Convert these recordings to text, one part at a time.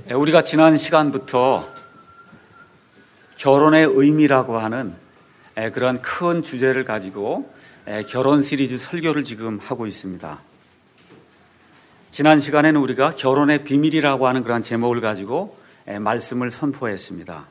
우리가 지난 시간부터 결혼의 의미라고 하는 그런 큰 주제를 가지고 결혼 시리즈 설교를 지금 하고 있습니다. 지난 시간에는 우리가 결혼의 비밀이라고 하는 그런 제목을 가지고 말씀을 선포했습니다.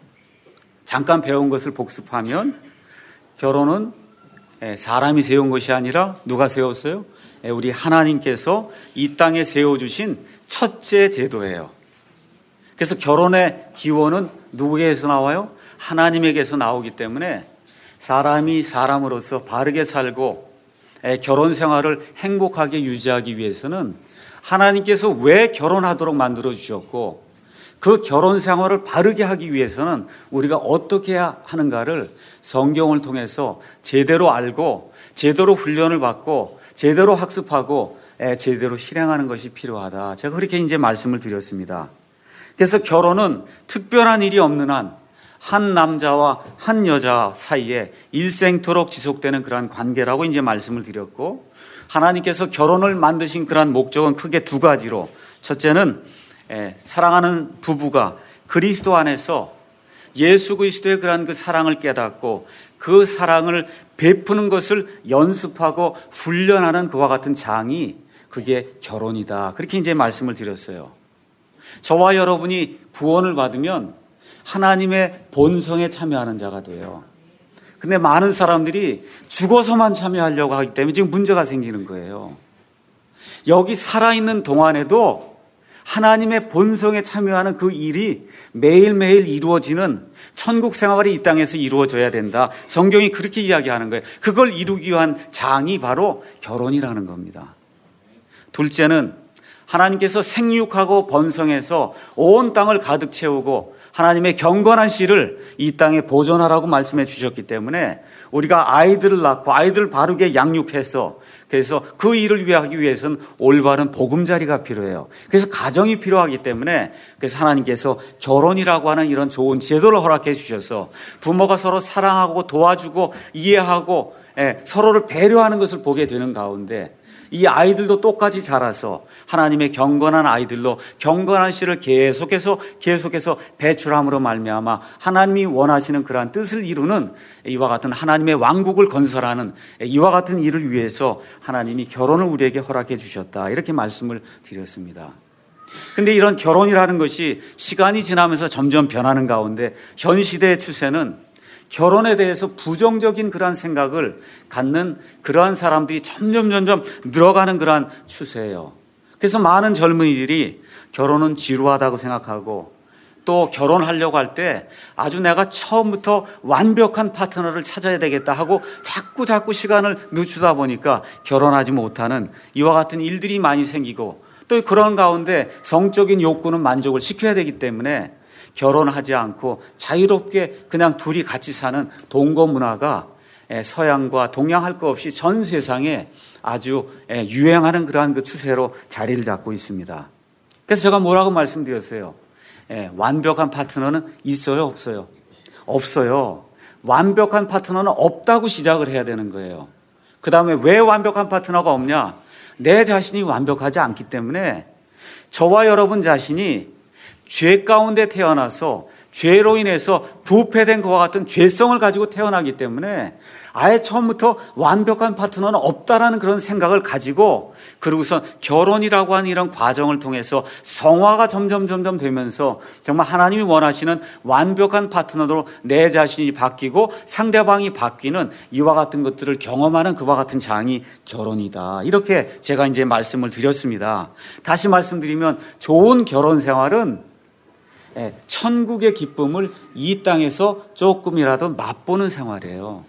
잠깐 배운 것을 복습하면 결혼은 사람이 세운 것이 아니라 누가 세웠어요? 우리 하나님께서 이 땅에 세워주신 첫째 제도예요. 그래서 결혼의 기원은 누구에게서 나와요? 하나님에게서 나오기 때문에 사람이 사람으로서 바르게 살고 결혼 생활을 행복하게 유지하기 위해서는 하나님께서 왜 결혼하도록 만들어 주셨고 그 결혼 생활을 바르게 하기 위해서는 우리가 어떻게 해야 하는가를 성경을 통해서 제대로 알고 제대로 훈련을 받고 제대로 학습하고 제대로 실행하는 것이 필요하다. 제가 그렇게 이제 말씀을 드렸습니다. 그래서 결혼은 특별한 일이 없는 한 남자와 한 여자 사이에 일생토록 지속되는 그러한 관계라고 이제 말씀을 드렸고, 하나님께서 결혼을 만드신 그러한 목적은 크게 두 가지로, 첫째는 사랑하는 부부가 그리스도 안에서 예수 그리스도의 그러한 그 사랑을 깨닫고 그 사랑을 베푸는 것을 연습하고 훈련하는 그와 같은 장이 그게 결혼이다. 그렇게 이제 말씀을 드렸어요. 저와 여러분이 구원을 받으면 하나님의 본성에 참여하는 자가 돼요. 근데 많은 사람들이 죽어서만 참여하려고 하기 때문에 지금 문제가 생기는 거예요. 여기 살아있는 동안에도 하나님의 본성에 참여하는 그 일이 매일매일 이루어지는 천국 생활이 이 땅에서 이루어져야 된다. 성경이 그렇게 이야기하는 거예요. 그걸 이루기 위한 장이 바로 결혼이라는 겁니다. 둘째는 하나님께서 생육하고 번성해서 온 땅을 가득 채우고 하나님의 경건한 씨를 이 땅에 보존하라고 말씀해 주셨기 때문에 우리가 아이들을 낳고 아이들을 바르게 양육해서 그래서 그 일을 하기 위해서는 올바른 보금자리가 필요해요. 그래서 가정이 필요하기 때문에 그래서 하나님께서 결혼이라고 하는 이런 좋은 제도를 허락해 주셔서 부모가 서로 사랑하고 도와주고 이해하고 서로를 배려하는 것을 보게 되는 가운데 이 아이들도 똑같이 자라서 하나님의 경건한 아이들로 경건한 씨를 계속해서 배출함으로 말미암아 하나님이 원하시는 그러한 뜻을 이루는 이와 같은 하나님의 왕국을 건설하는 이와 같은 일을 위해서 하나님이 결혼을 우리에게 허락해 주셨다. 이렇게 말씀을 드렸습니다. 근데 이런 결혼이라는 것이 시간이 지나면서 점점 변하는 가운데 현 시대의 추세는 결혼에 대해서 부정적인 그러한 생각을 갖는 그러한 사람들이 점점 늘어가는 그러한 추세예요. 그래서 많은 젊은이들이 결혼은 지루하다고 생각하고 또 결혼하려고 할 때 아주 내가 처음부터 완벽한 파트너를 찾아야 되겠다 하고 자꾸 시간을 늦추다 보니까 결혼하지 못하는 이와 같은 일들이 많이 생기고 또 그런 가운데 성적인 욕구는 만족을 시켜야 되기 때문에 결혼하지 않고 자유롭게 그냥 둘이 같이 사는 동거 문화가 서양과 동양 할 것 없이 전 세상에 아주 유행하는 그러한 그 추세로 자리를 잡고 있습니다. 그래서 제가 뭐라고 말씀드렸어요? 완벽한 파트너는 있어요, 없어요? 없어요. 완벽한 파트너는 없다고 시작을 해야 되는 거예요. 그 다음에 왜 완벽한 파트너가 없냐? 내 자신이 완벽하지 않기 때문에 저와 여러분 자신이 죄 가운데 태어나서 죄로 인해서 부패된 것과 같은 죄성을 가지고 태어나기 때문에 아예 처음부터 완벽한 파트너는 없다라는 그런 생각을 가지고 그러고서 결혼이라고 하는 이런 과정을 통해서 성화가 점점 되면서 정말 하나님이 원하시는 완벽한 파트너로 내 자신이 바뀌고 상대방이 바뀌는 이와 같은 것들을 경험하는 그와 같은 장이 결혼이다. 이렇게 제가 이제 말씀을 드렸습니다. 다시 말씀드리면 좋은 결혼 생활은 천국의 기쁨을 이 땅에서 조금이라도 맛보는 생활이에요.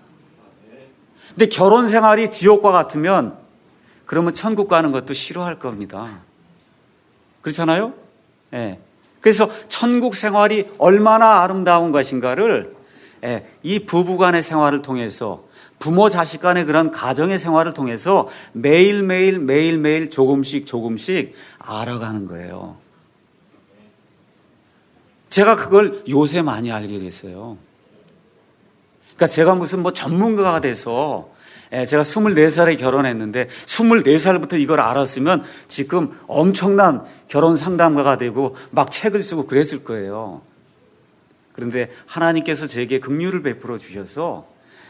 근데 결혼 생활이 지옥과 같으면 그러면 천국 가는 것도 싫어할 겁니다. 그렇잖아요? 그래서 천국 생활이 얼마나 아름다운 것인가를 이 부부간의 생활을 통해서 부모 자식 간의 그런 가정의 생활을 통해서 매일매일 조금씩 알아가는 거예요. 제가 그걸 요새 많이 알게 됐어요. 그러니까 제가 무슨 전문가가 돼서 제가 24살에 결혼했는데 24살부터 이걸 알았으면 지금 엄청난 결혼 상담가가 되고 막 책을 쓰고 그랬을 거예요. 그런데 하나님께서 제게 긍휼을 베풀어 주셔서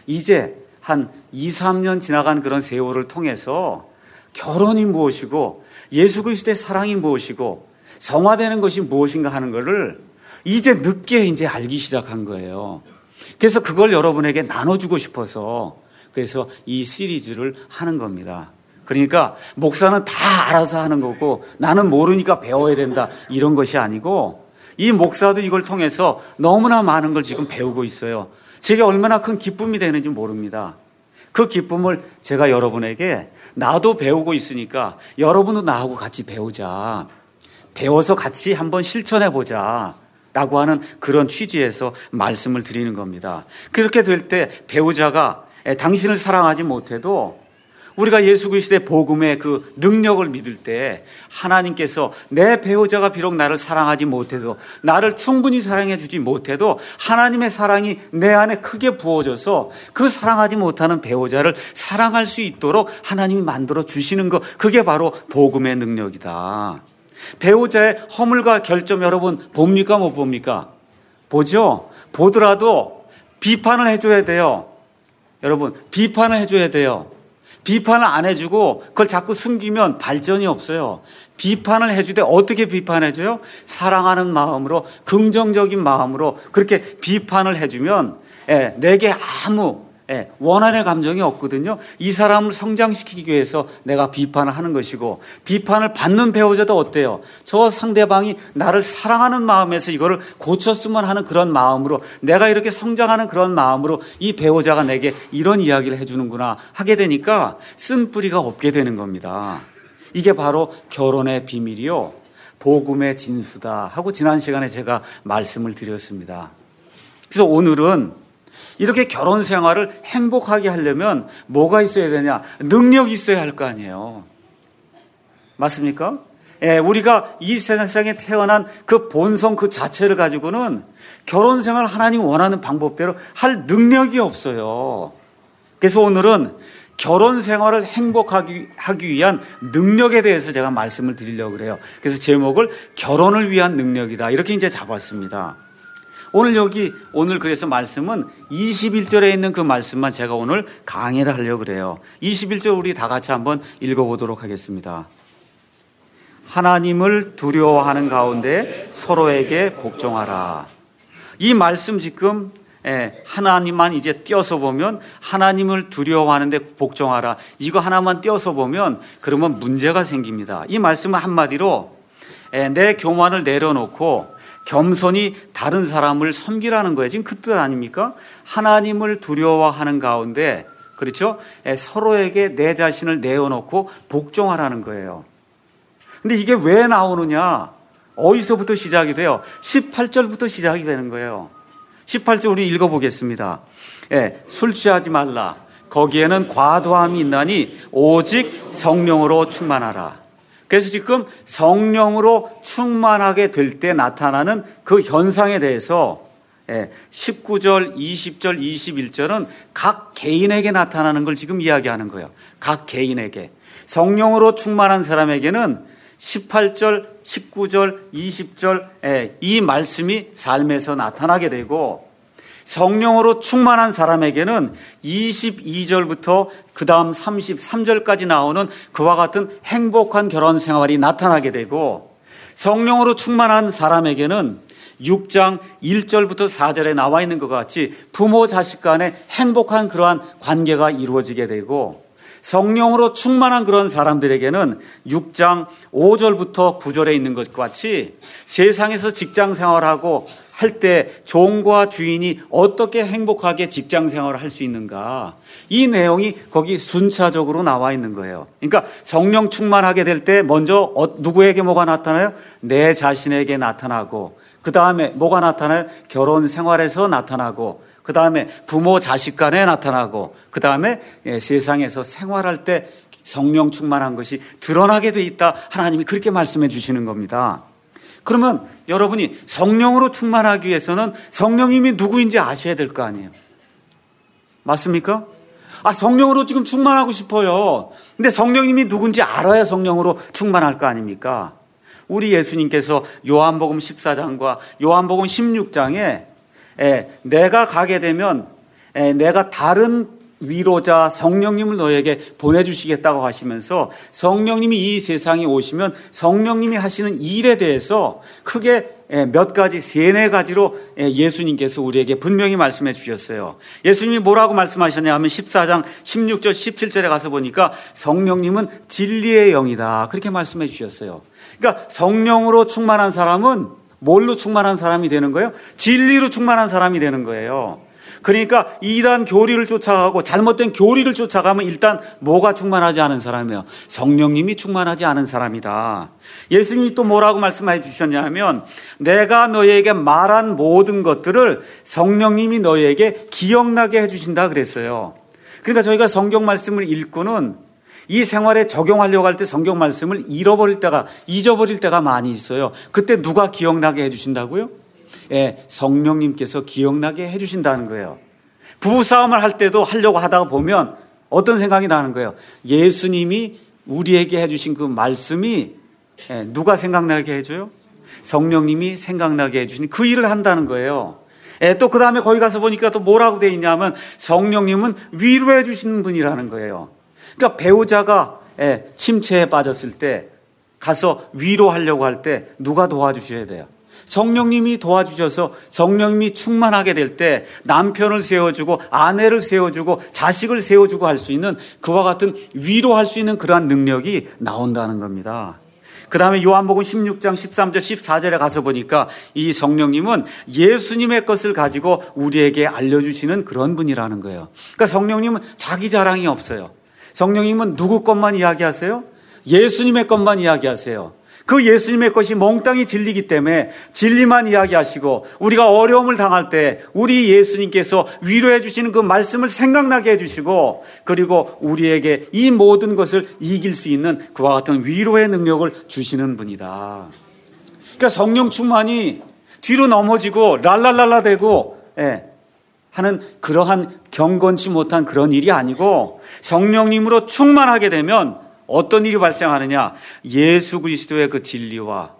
이제 한 2, 3년 지나간 그런 세월을 통해서 결혼이 무엇이고 예수 그리스도의 사랑이 무엇이고 성화되는 것이 무엇인가 하는 것을 이제 늦게 이제 알기 시작한 거예요. 그래서 그걸 여러분에게 나눠주고 싶어서 그래서 이 시리즈를 하는 겁니다. 그러니까 목사는 다 알아서 하는 거고 나는 모르니까 배워야 된다 이런 것이 아니고 이 목사도 이걸 통해서 너무나 많은 걸 지금 배우고 있어요. 제게 얼마나 큰 기쁨이 되는지 모릅니다. 그 기쁨을 제가 여러분에게 나도 배우고 있으니까 여러분도 나하고 같이 배우자. 배워서 같이 한번 실천해 보자. 라고 하는 그런 취지에서 말씀을 드리는 겁니다. 그렇게 될 때 배우자가 당신을 사랑하지 못해도 우리가 예수 그리스도의 복음의 그 능력을 믿을 때 하나님께서 내 배우자가 비록 나를 사랑하지 못해도 나를 충분히 사랑해 주지 못해도 하나님의 사랑이 내 안에 크게 부어져서 그 사랑하지 못하는 배우자를 사랑할 수 있도록 하나님이 만들어 주시는 것, 그게 바로 복음의 능력이다. 배우자의 허물과 결점 여러분 봅니까 못 봅니까? 보죠. 보더라도 비판을 해줘야 돼요. 여러분 비판을 해줘야 돼요. 비판을 안 해주고 그걸 자꾸 숨기면 발전이 없어요. 비판을 해주되 어떻게 비판해줘요? 사랑하는 마음으로 긍정적인 마음으로 그렇게 비판을 해주면 내게 아무 원한의 감정이 없거든요. 이 사람을 성장시키기 위해서 내가 비판을 하는 것이고 비판을 받는 배우자도 어때요? 저 상대방이 나를 사랑하는 마음에서 이거를 고쳤으면 하는 그런 마음으로 내가 이렇게 성장하는 그런 마음으로 이 배우자가 내게 이런 이야기를 해주는구나 하게 되니까 쓴뿌리가 없게 되는 겁니다. 이게 바로 결혼의 비밀이요 복음의 진수다 하고 지난 시간에 제가 말씀을 드렸습니다. 그래서 오늘은 이렇게 결혼 생활을 행복하게 하려면 뭐가 있어야 되냐? 능력이 있어야 할 거 아니에요. 맞습니까? 우리가 이 세상에 태어난 그 본성 그 자체를 가지고는 결혼 생활 하나님 원하는 방법대로 할 능력이 없어요. 그래서 오늘은 결혼 생활을 행복하게 하기 위한 능력에 대해서 제가 말씀을 드리려고 그래요. 그래서 제목을 결혼을 위한 능력이다 이렇게 이제 잡았습니다. 오늘 그래서 말씀은 21절에 있는 그 말씀만 제가 오늘 강의를 하려고 그래요. 21절 우리 다 같이 한번 읽어보도록 하겠습니다. 하나님을 두려워하는 가운데 서로에게 복종하라. 이 말씀 지금 하나님만 이제 띄어서 보면 하나님을 두려워하는데 복종하라. 이거 하나만 띄어서 보면 그러면 문제가 생깁니다. 이 말씀은 한마디로 내 교만을 내려놓고 겸손히 다른 사람을 섬기라는 거예요. 지금 그 뜻 아닙니까? 하나님을 두려워하는 가운데 그렇죠? 서로에게 내 자신을 내어놓고 복종하라는 거예요. 근데 이게 왜 나오느냐? 어디서부터 시작이 돼요? 18절부터 시작이 되는 거예요. 18절 우리 읽어보겠습니다. 술 취하지 말라. 거기에는 과도함이 있나니 오직 성령으로 충만하라. 그래서 지금 성령으로 충만하게 될 때 나타나는 그 현상에 대해서 19절, 20절, 21절은 각 개인에게 나타나는 걸 지금 이야기하는 거예요. 각 개인에게. 성령으로 충만한 사람에게는 18절, 19절, 20절 이 말씀이 삶에서 나타나게 되고 성령으로 충만한 사람에게는 22절부터 그 다음 33절까지 나오는 그와 같은 행복한 결혼 생활이 나타나게 되고 성령으로 충만한 사람에게는 6장 1절부터 4절에 나와 있는 것 같이 부모 자식 간에 행복한 그러한 관계가 이루어지게 되고 성령으로 충만한 그런 사람들에게는 6장 5절부터 9절에 있는 것과 같이 세상에서 직장 생활하고 할 때 종과 주인이 어떻게 행복하게 직장 생활을 할 수 있는가 이 내용이 거기 순차적으로 나와 있는 거예요. 그러니까 성령 충만하게 될 때 먼저 누구에게 뭐가 나타나요? 내 자신에게 나타나고 그 다음에 뭐가 나타나요? 결혼 생활에서 나타나고 그 다음에 부모 자식 간에 나타나고 그 다음에 세상에서 생활할 때 성령 충만한 것이 드러나게 돼 있다. 하나님이 그렇게 말씀해 주시는 겁니다. 그러면 여러분이 성령으로 충만하기 위해서는 성령님이 누구인지 아셔야 될 거 아니에요. 맞습니까? 성령으로 지금 충만하고 싶어요. 근데 성령님이 누군지 알아야 성령으로 충만할 거 아닙니까? 우리 예수님께서 요한복음 14장과 요한복음 16장에 내가 가게 되면 내가 다른 위로자 성령님을 너에게 보내주시겠다고 하시면서 성령님이 이 세상에 오시면 성령님이 하시는 일에 대해서 크게 몇 가지, 세네 가지로 예수님께서 우리에게 분명히 말씀해 주셨어요. 예수님이 뭐라고 말씀하셨냐 하면 14장 16절 17절에 가서 보니까 성령님은 진리의 영이다, 그렇게 말씀해 주셨어요. 그러니까 성령으로 충만한 사람은 뭘로 충만한 사람이 되는 거예요? 진리로 충만한 사람이 되는 거예요. 그러니까 이단 교리를 쫓아가고 잘못된 교리를 쫓아가면 일단 뭐가 충만하지 않은 사람이에요? 성령님이 충만하지 않은 사람이다. 예수님이 또 뭐라고 말씀해 주셨냐면 내가 너희에게 말한 모든 것들을 성령님이 너희에게 기억나게 해주신다 그랬어요. 그러니까 저희가 성경 말씀을 읽고는 이 생활에 적용하려고 할 때 성경 말씀을 잊어버릴 때가 많이 있어요. 그때 누가 기억나게 해주신다고요? 성령님께서 기억나게 해주신다는 거예요. 부부싸움을 할 때도 하려고 하다가 보면 어떤 생각이 나는 거예요? 예수님이 우리에게 해주신 그 말씀이 누가 생각나게 해줘요? 성령님이 생각나게 해주신 그 일을 한다는 거예요. 또 그 다음에 거기 가서 보니까 또 뭐라고 돼 있냐면 성령님은 위로해 주시는 분이라는 거예요. 그러니까 배우자가 침체에 빠졌을 때 가서 위로하려고 할 때 누가 도와주셔야 돼요? 성령님이 도와주셔서 성령님이 충만하게 될 때 남편을 세워주고 아내를 세워주고 자식을 세워주고 할 수 있는 그와 같은 위로할 수 있는 그러한 능력이 나온다는 겁니다. 그 다음에 요한복음 16장 13절 14절에 가서 보니까 이 성령님은 예수님의 것을 가지고 우리에게 알려주시는 그런 분이라는 거예요. 그러니까 성령님은 자기 자랑이 없어요. 성령님은 누구 것만 이야기하세요? 예수님의 것만 이야기하세요. 그 예수님의 것이 몽땅이 진리이기 때문에 진리만 이야기하시고 우리가 어려움을 당할 때 우리 예수님께서 위로해 주시는 그 말씀을 생각나게 해주시고 그리고 우리에게 이 모든 것을 이길 수 있는 그와 같은 위로의 능력을 주시는 분이다. 그러니까 성령 충만이 뒤로 넘어지고 랄랄랄라 대고 하는 그러한 경건치 못한 그런 일이 아니고 성령님으로 충만하게 되면 어떤 일이 발생하느냐? 예수 그리스도의 그 진리와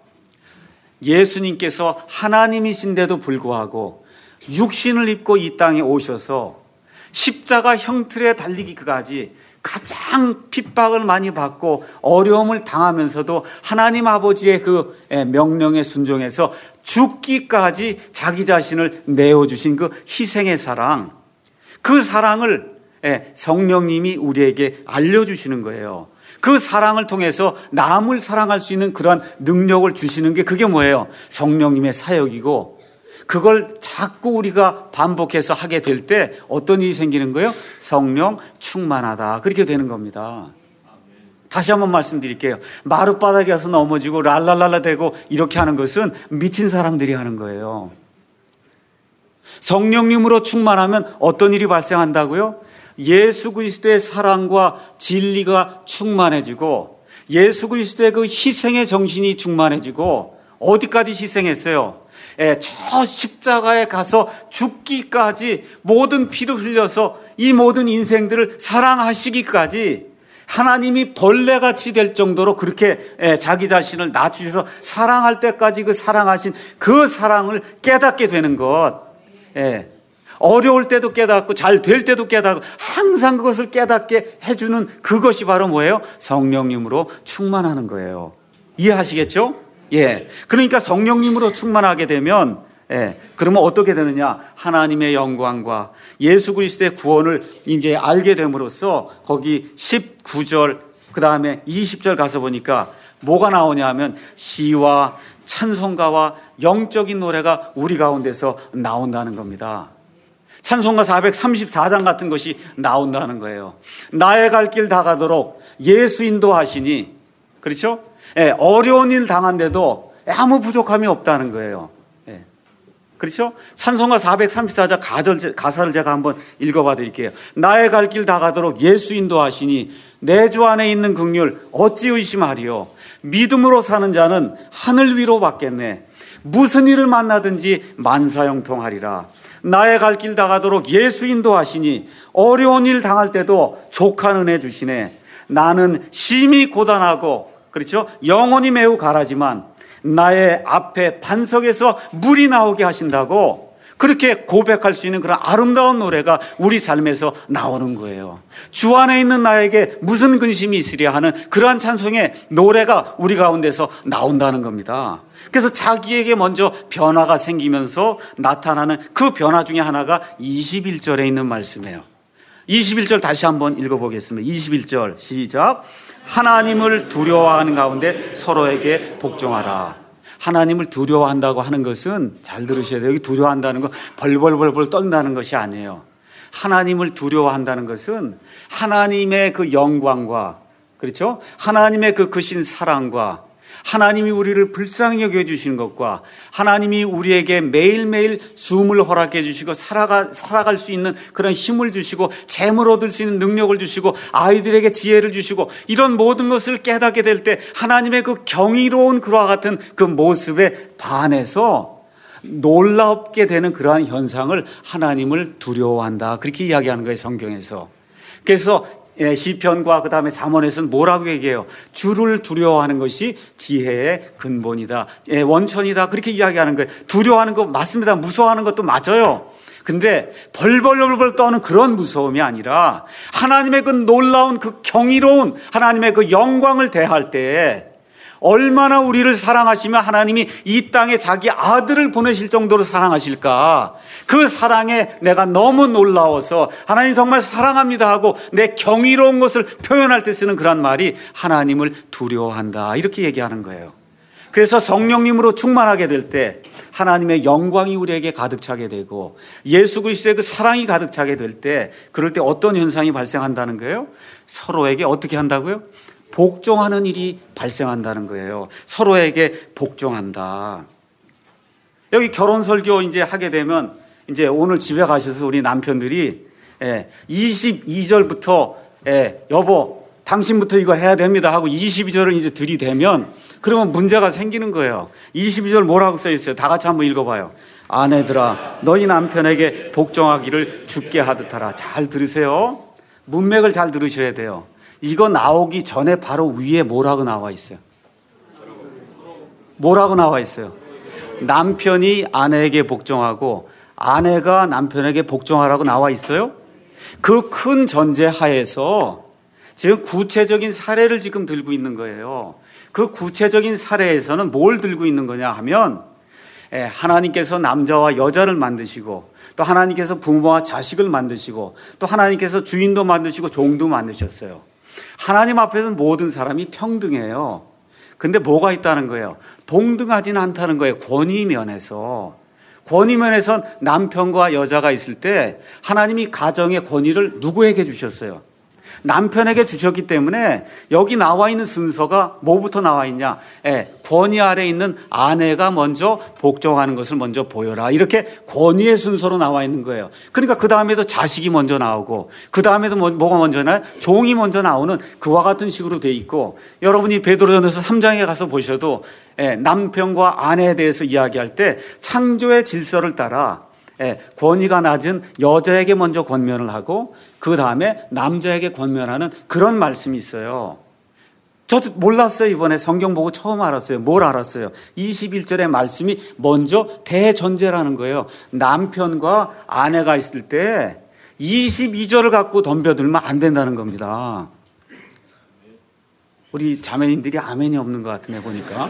예수님께서 하나님이신데도 불구하고 육신을 입고 이 땅에 오셔서 십자가 형틀에 달리기까지 가장 핍박을 많이 받고 어려움을 당하면서도 하나님 아버지의 그 명령에 순종해서 죽기까지 자기 자신을 내어주신 그 희생의 사랑, 그 사랑을 성령님이 우리에게 알려주시는 거예요. 그 사랑을 통해서 남을 사랑할 수 있는 그러한 능력을 주시는 게 그게 뭐예요? 성령님의 사역이고 그걸 자꾸 우리가 반복해서 하게 될 때 어떤 일이 생기는 거예요? 성령 충만하다, 그렇게 되는 겁니다. 다시 한번 말씀드릴게요. 마룻바닥에 가서 넘어지고 랄랄랄라 대고 이렇게 하는 것은 미친 사람들이 하는 거예요. 성령님으로 충만하면 어떤 일이 발생한다고요? 예수 그리스도의 사랑과 진리가 충만해지고 예수 그리스도의 그 희생의 정신이 충만해지고 어디까지 희생했어요? 저 십자가에 가서 죽기까지 모든 피를 흘려서 이 모든 인생들을 사랑하시기까지 하나님이 벌레같이 될 정도로 그렇게 자기 자신을 낮추셔서 사랑할 때까지 그 사랑하신 그 사랑을 깨닫게 되는 것. 어려울 때도 깨닫고 잘 될 때도 깨닫고 항상 그것을 깨닫게 해주는 그것이 바로 뭐예요? 성령님으로 충만하는 거예요. 이해하시겠죠? 그러니까 성령님으로 충만하게 되면 그러면 어떻게 되느냐? 하나님의 영광과 예수 그리스도의 구원을 이제 알게 됨으로써 거기 19절 그 다음에 20절 가서 보니까 뭐가 나오냐 하면 시와 찬송가와 영적인 노래가 우리 가운데서 나온다는 겁니다. 찬송가 434장 같은 것이 나온다는 거예요. 나의 갈 길 다 가도록 예수 인도하시니, 그렇죠? 어려운 일 당한데도 아무 부족함이 없다는 거예요. 그렇죠? 찬송가 434장 가사를 제가 한번 읽어봐 드릴게요. 나의 갈 길 다 가도록 예수 인도하시니 내 주 안에 있는 긍휼 어찌 의심하리요. 믿음으로 사는 자는 하늘 위로 받겠네. 무슨 일을 만나든지 만사형통하리라. 나의 갈 길 다가도록 예수 인도하시니 어려운 일 당할 때도 족한 은혜 주시네. 나는 심히 고단하고 그렇죠? 영혼이 매우 가라지만 나의 앞에 반석에서 물이 나오게 하신다고 그렇게 고백할 수 있는 그런 아름다운 노래가 우리 삶에서 나오는 거예요. 주 안에 있는 나에게 무슨 근심이 있으랴 하는 그러한 찬송의 노래가 우리 가운데서 나온다는 겁니다. 그래서 자기에게 먼저 변화가 생기면서 나타나는 그 변화 중에 하나가 21절에 있는 말씀이에요. 21절 다시 한번 읽어보겠습니다. 21절 시작. 하나님을 두려워하는 가운데 서로에게 복종하라. 하나님을 두려워한다고 하는 것은 잘 들으셔야 돼요. 여기 두려워한다는 건 벌벌벌벌 떤다는 것이 아니에요. 하나님을 두려워한다는 것은 하나님의 그 영광과 그렇죠? 하나님의 그 크신 사랑과 하나님이 우리를 불쌍히 여겨주시는 것과 하나님이 우리에게 매일매일 숨을 허락해 주시고 살아갈 수 있는 그런 힘을 주시고 재물 얻을 수 있는 능력을 주시고 아이들에게 지혜를 주시고 이런 모든 것을 깨닫게 될 때 하나님의 그 경이로운 그와 같은 그 모습에 반해서 놀랍게 되는 그러한 현상을 하나님을 두려워한다. 그렇게 이야기하는 거예요, 성경에서. 그래서 시편과 그 다음에 잠언에서는 뭐라고 얘기해요? 주를 두려워하는 것이 지혜의 근본이다, 원천이다, 그렇게 이야기하는 거예요. 두려워하는 거 맞습니다. 무서워하는 것도 맞아요. 근데 벌벌벌 떠는 그런 무서움이 아니라 하나님의 그 놀라운 그 경이로운 하나님의 그 영광을 대할 때 얼마나 우리를 사랑하시며 하나님이 이 땅에 자기 아들을 보내실 정도로 사랑하실까. 그 사랑에 내가 너무 놀라워서 하나님 정말 사랑합니다 하고 내 경이로운 것을 표현할 때 쓰는 그런 말이 하나님을 두려워한다, 이렇게 얘기하는 거예요. 그래서 성령님으로 충만하게 될 때 하나님의 영광이 우리에게 가득 차게 되고 예수 그리스도의 그 사랑이 가득 차게 될 때 그럴 때 어떤 현상이 발생한다는 거예요? 서로에게 어떻게 한다고요? 복종하는 일이 발생한다는 거예요. 서로에게 복종한다. 여기 결혼 설교 이제 하게 되면 이제 오늘 집에 가셔서 우리 남편들이 22절부터 여보 당신부터 이거 해야 됩니다 하고 22절을 이제 들이대면 그러면 문제가 생기는 거예요. 22절 뭐라고 써 있어요? 다 같이 한번 읽어봐요. 아내들아 너희 남편에게 복종하기를 주께 하듯 하라. 잘 들으세요. 문맥을 잘 들으셔야 돼요. 이거 나오기 전에 바로 위에 뭐라고 나와 있어요? 뭐라고 나와 있어요? 남편이 아내에게 복종하고 아내가 남편에게 복종하라고 나와 있어요? 그 큰 전제 하에서 지금 구체적인 사례를 지금 들고 있는 거예요. 그 구체적인 사례에서는 뭘 들고 있는 거냐 하면 하나님께서 남자와 여자를 만드시고 또 하나님께서 부모와 자식을 만드시고 또 하나님께서 주인도 만드시고 종도 만드셨어요. 하나님 앞에서는 모든 사람이 평등해요. 근데 뭐가 있다는 거예요? 동등하지는 않다는 거예요. 권위 면에선 남편과 여자가 있을 때 하나님이 가정의 권위를 누구에게 주셨어요? 남편에게 주셨기 때문에 여기 나와 있는 순서가 뭐부터 나와 있냐? 권위 아래 있는 아내가 먼저 복종하는 것을 먼저 보여라. 이렇게 권위의 순서로 나와 있는 거예요. 그러니까 그 다음에도 자식이 먼저 나오고 그 다음에도 뭐가 먼저 나요? 종이 먼저 나오는 그와 같은 식으로 돼 있고 여러분이 베드로전서 3장에 가서 보셔도 남편과 아내에 대해서 이야기할 때 창조의 질서를 따라 권위가 낮은 여자에게 먼저 권면을 하고 그 다음에 남자에게 권면하는 그런 말씀이 있어요. 저도 몰랐어요. 이번에 성경 보고 처음 알았어요. 뭘 알았어요? 21절의 말씀이 먼저 대전제라는 거예요. 남편과 아내가 있을 때 22절을 갖고 덤벼들면 안 된다는 겁니다. 우리 자매님들이 아멘이 없는 것 같으네 보니까.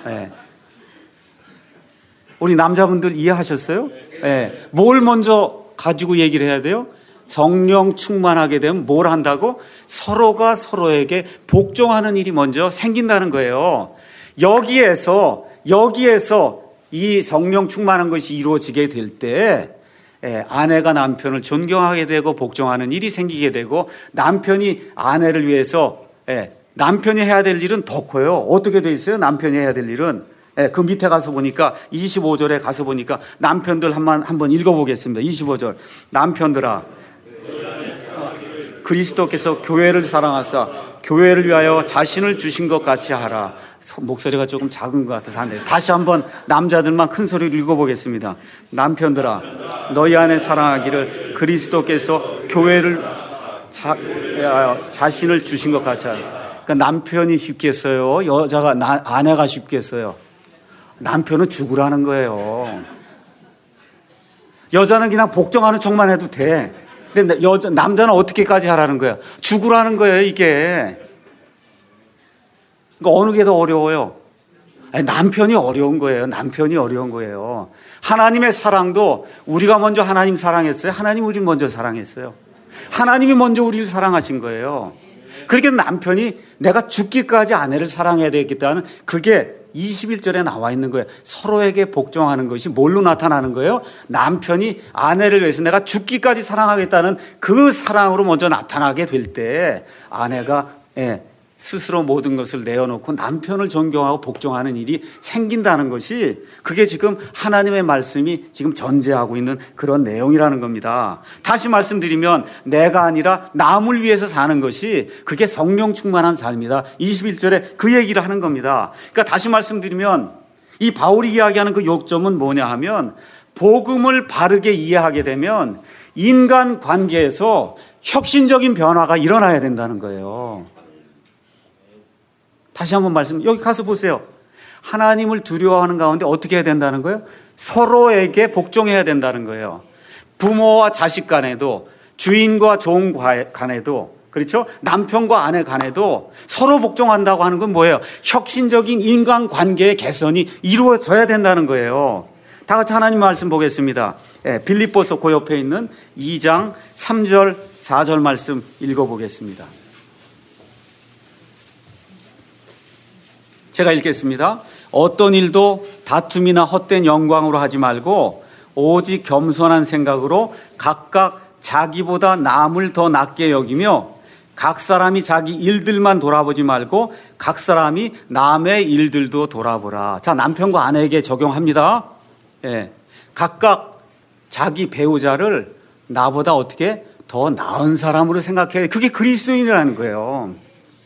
우리 남자분들 이해하셨어요? 뭘 먼저 가지고 얘기를 해야 돼요? 성령 충만하게 되면 뭘 한다고? 서로가 서로에게 복종하는 일이 먼저 생긴다는 거예요. 여기에서 이 성령 충만한 것이 이루어지게 될 때 아내가 남편을 존경하게 되고 복종하는 일이 생기게 되고 남편이 아내를 위해서 남편이 해야 될 일은 더 커요. 어떻게 돼 있어요? 남편이 해야 될 일은 그 밑에 가서 보니까 25절에 가서 보니까 남편들 한번 읽어보겠습니다. 25절 남편들아 그리스도께서 교회를 사랑하사 교회를 위하여 자신을 주신 것 같이 하라. 목소리가 조금 작은 것 같아서 안 돼요. 다시 한번 남자들만 큰 소리로 읽어보겠습니다. 남편들아, 너희 안에 사랑하기를 그리스도께서 교회를 자신을 주신 것 같이 하라. 그러니까 남편이 쉽겠어요? 아내가 쉽겠어요? 남편은 죽으라는 거예요. 여자는 그냥 복종하는 척만 해도 돼. 근데 남자는 어떻게까지 하라는 거야? 죽으라는 거예요, 이게. 그러니까 어느 게 더 어려워요? 남편이 어려운 거예요. 남편이 어려운 거예요. 하나님의 사랑도 우리가 먼저 하나님 사랑했어요? 하나님 우리 먼저 사랑했어요? 하나님이 먼저 우리를 사랑하신 거예요. 그러니까 남편이 내가 죽기까지 아내를 사랑해야 되겠다는 그게 21절에 나와 있는 거예요. 서로에게 복종하는 것이 뭘로 나타나는 거예요? 남편이 아내를 위해서 내가 죽기까지 사랑하겠다는 그 사랑으로 먼저 나타나게 될 때 아내가 스스로 모든 것을 내어놓고 남편을 존경하고 복종하는 일이 생긴다는 것이 그게 지금 하나님의 말씀이 지금 전제하고 있는 그런 내용이라는 겁니다. 다시 말씀드리면 내가 아니라 남을 위해서 사는 것이 그게 성령 충만한 삶이다. 21절에 그 얘기를 하는 겁니다. 그러니까 다시 말씀드리면 이 바울이 이야기하는 그 요점은 뭐냐 하면 복음을 바르게 이해하게 되면 인간 관계에서 혁신적인 변화가 일어나야 된다는 거예요. 다시 한번 여기 가서 보세요. 하나님을 두려워하는 가운데 어떻게 해야 된다는 거예요? 서로에게 복종해야 된다는 거예요. 부모와 자식 간에도, 주인과 종 간에도, 그렇죠? 남편과 아내 간에도 서로 복종한다고 하는 건 뭐예요? 혁신적인 인간관계의 개선이 이루어져야 된다는 거예요. 다 같이 하나님 말씀 보겠습니다. 빌립보서 그 옆에 있는 2장 3절 4절 말씀 읽어보겠습니다. 제가 읽겠습니다. 어떤 일도 다툼이나 헛된 영광으로 하지 말고 오직 겸손한 생각으로 각각 자기보다 남을 더 낮게 여기며 각 사람이 자기 일들만 돌아보지 말고 각 사람이 남의 일들도 돌아보라. 자, 남편과 아내에게 적용합니다. 각각 자기 배우자를 나보다 어떻게 더 나은 사람으로 생각해야 그게 그리스도인이라는 거예요.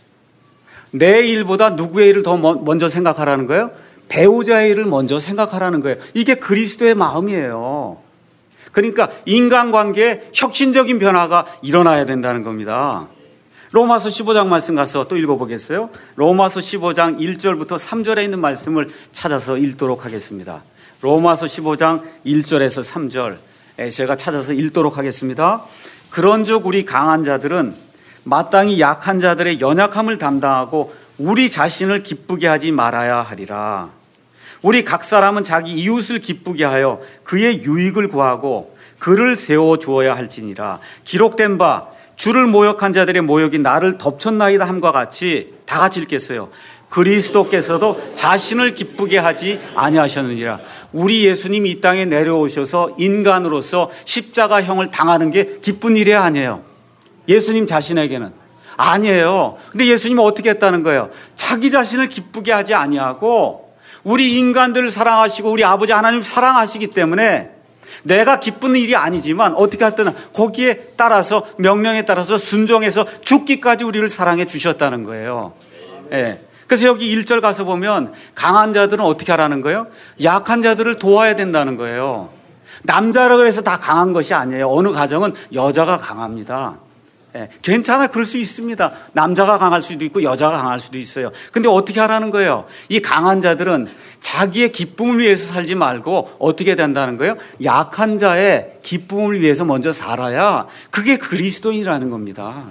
내 일보다 누구의 일을 더 먼저 생각하라는 거예요? 배우자의 일을 먼저 생각하라는 거예요. 이게 그리스도의 마음이에요. 그러니까 인간관계에 혁신적인 변화가 일어나야 된다는 겁니다. 로마서 15장 말씀 가서 또 읽어보겠어요? 로마서 15장 1절부터 3절에 있는 말씀을 찾아서 읽도록 하겠습니다. 로마서 15장 1절에서 3절 제가 찾아서 읽도록 하겠습니다. 그런즉 우리 강한 자들은 마땅히 약한 자들의 연약함을 담당하고 우리 자신을 기쁘게 하지 말아야 하리라. 우리 각 사람은 자기 이웃을 기쁘게 하여 그의 유익을 구하고 그를 세워주어야 할지니라. 기록된 바 주를 모욕한 자들의 모욕이 나를 덮쳤나이다 함과 같이 다 같이 읽겠어요. 그리스도께서도 자신을 기쁘게 하지 아니하셨느니라. 우리 예수님이 이 땅에 내려오셔서 인간으로서 십자가형을 당하는 게 기쁜 일이 아니에요. 예수님 자신에게는 아니에요. 근데 예수님은 어떻게 했다는 거예요? 자기 자신을 기쁘게 하지 아니하고 우리 인간들을 사랑하시고 우리 아버지 하나님 사랑하시기 때문에 내가 기쁜 일이 아니지만 어떻게 했든 거기에 따라서 명령에 따라서 순종해서 죽기까지 우리를 사랑해 주셨다는 거예요. 그래서 여기 1절 가서 보면 강한 자들은 어떻게 하라는 거예요? 약한 자들을 도와야 된다는 거예요. 남자라고 해서 다 강한 것이 아니에요. 어느 가정은 여자가 강합니다. 괜찮아, 그럴 수 있습니다. 남자가 강할 수도 있고 여자가 강할 수도 있어요. 근데 어떻게 하라는 거예요? 이 강한 자들은 자기의 기쁨을 위해서 살지 말고 어떻게 된다는 거예요? 약한 자의 기쁨을 위해서 먼저 살아야 그게 그리스도인이라는 겁니다.